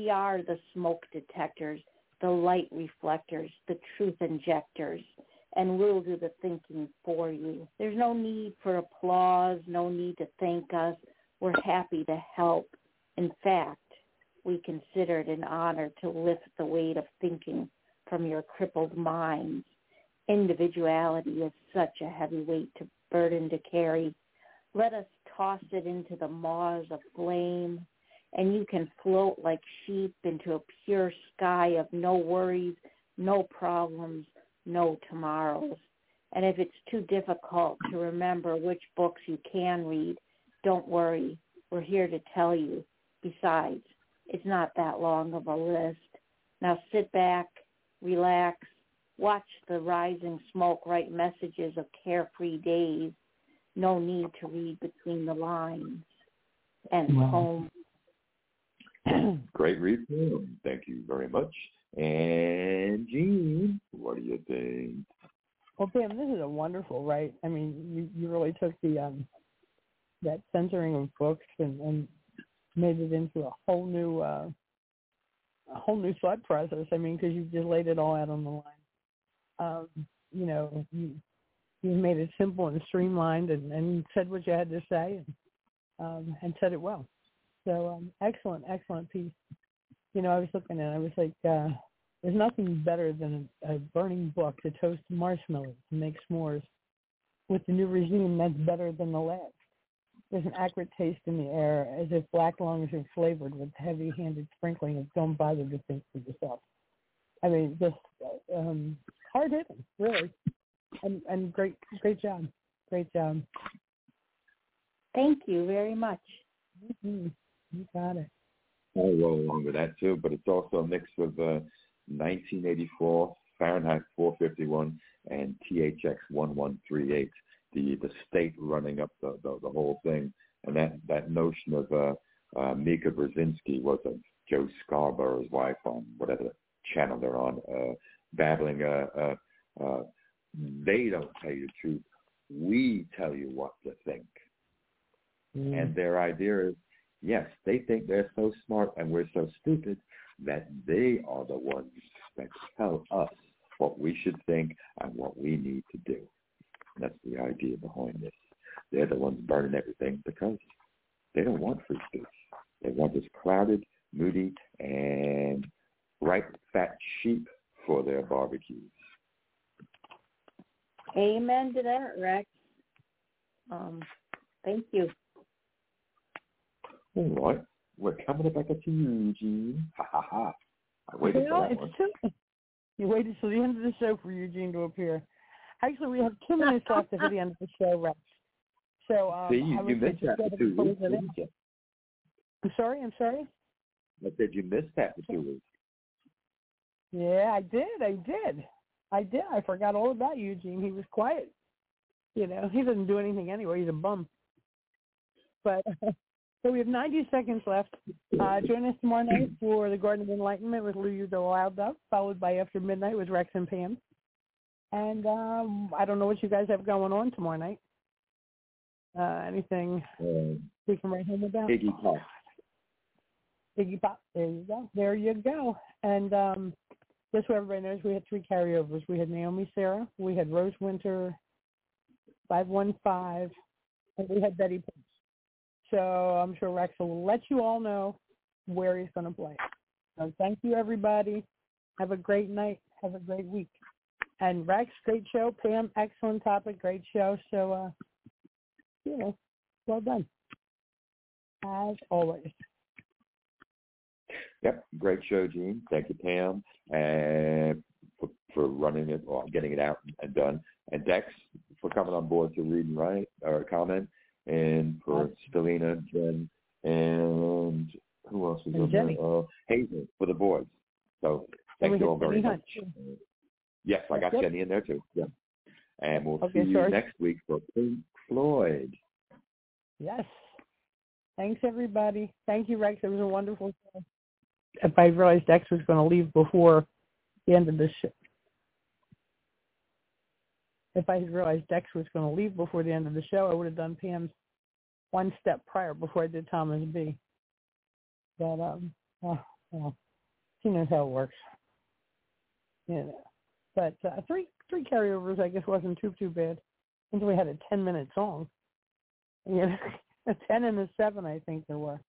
E: the smoke detectors, the light reflectors, the truth injectors, and we'll do the thinking for you. There's no need for applause, no need to thank us. We're happy to help. In fact, we consider it an honor to lift the weight of thinking from your crippled minds. Individuality is such a heavy weight to burden to carry. Let us toss it into the maws of flame, and you can float like sheep into a pure sky of no worries, no problems, no tomorrows. And if it's too difficult to remember which books you can read, don't worry. We're here to tell you. Besides, it's not that long of a list. Now sit back, relax, watch the rising smoke write messages of carefree days. No need to read between the lines. And home.
C: Great read. Thank you very much. And Jean, what do you think?
D: Well, Pam, this is a wonderful, right? I mean, you really took the that censoring of books and made it into a whole new thought process. I mean, because you just laid it all out on the line. You know, you made it simple and streamlined and said what you had to say and said it well. So excellent piece. You know, I was looking at it, I was like, there's nothing better than a burning book to toast marshmallows and make s'mores. With the new regime, that's better than the last. There's an acrid taste in the air, as if black lungs are flavored with heavy-handed sprinkling of don't bother to think for yourself. I mean, just hard-hitting, really. And great job. Great job.
E: Thank you very much.
D: Mm-hmm. You got it.
C: I'll roll along with that, too, but it's also a mix of 1984, Fahrenheit 451, and THX 1138, the state running up the whole thing. And that notion of Mika Brzezinski was Joe Scarborough's wife on whatever channel they're on, babbling, they don't tell you the truth. We tell you what to think. Mm. And their idea is, yes, they think they're so smart and we're so stupid that they are the ones that tell us what we should think and what we need to do. And that's the idea behind this. They're the ones burning everything because they don't want free speech. They want this clouded, moody, and ripe, fat sheep for their barbecues.
E: Amen to that, Rex. Thank you.
C: All right. We're coming back at you, Eugene. Ha, ha, ha. I waited for that one.
D: You waited till the end of the show for Eugene to appear. Actually, we have 2 minutes left to the end of the show, Rex. So,
C: see, you missed that for 2 weeks, didn't you?
D: I'm sorry?
C: I said you missed that for 2 weeks.
D: Yeah, I did. I forgot all about Eugene. He was quiet. You know, he doesn't do anything anyway. He's a bum. But so we have 90 seconds left. Join us tomorrow night for the Garden of Enlightenment with Lou the Wild Dove, followed by After Midnight with Rex and Pam. And I don't know what you guys have going on tomorrow night. Anything we can write home about?
C: Iggy Pop.
D: Iggy Pop. There you go. There you go. And just so everybody knows, we had 3 carryovers. We had Naomi Sarah, we had Rose Winter, 515, and we had Betty Prince. So I'm sure Rex will let you all know where he's going to play. So thank you, everybody. Have a great night. Have a great week. And Rex, great show. Pam, excellent topic, great show. So, well done. As always.
C: Yep, great show, Gene. Thank you, Pam, and for running it or getting it out and done. And Dex for coming on board to read and write or comment. And for Stelina, Jen, and who else was on there? Hazel for the boards. So thank you all very much. Yes, I got Jenny in there too. Yeah. And we'll see you next week for Pink Floyd.
D: Yes. Thanks, everybody. Thank you, Rex. It was a wonderful show. If I realized Dex was going to leave before the end of the show. If I had realized Dex was going to leave before the end of the show, I would have done Pam's one step prior before I did Thomas B. But, she knows how it works. But 3 carryovers, I guess, wasn't too bad until we had a 10-minute song. A 10 and a 7, I think there were.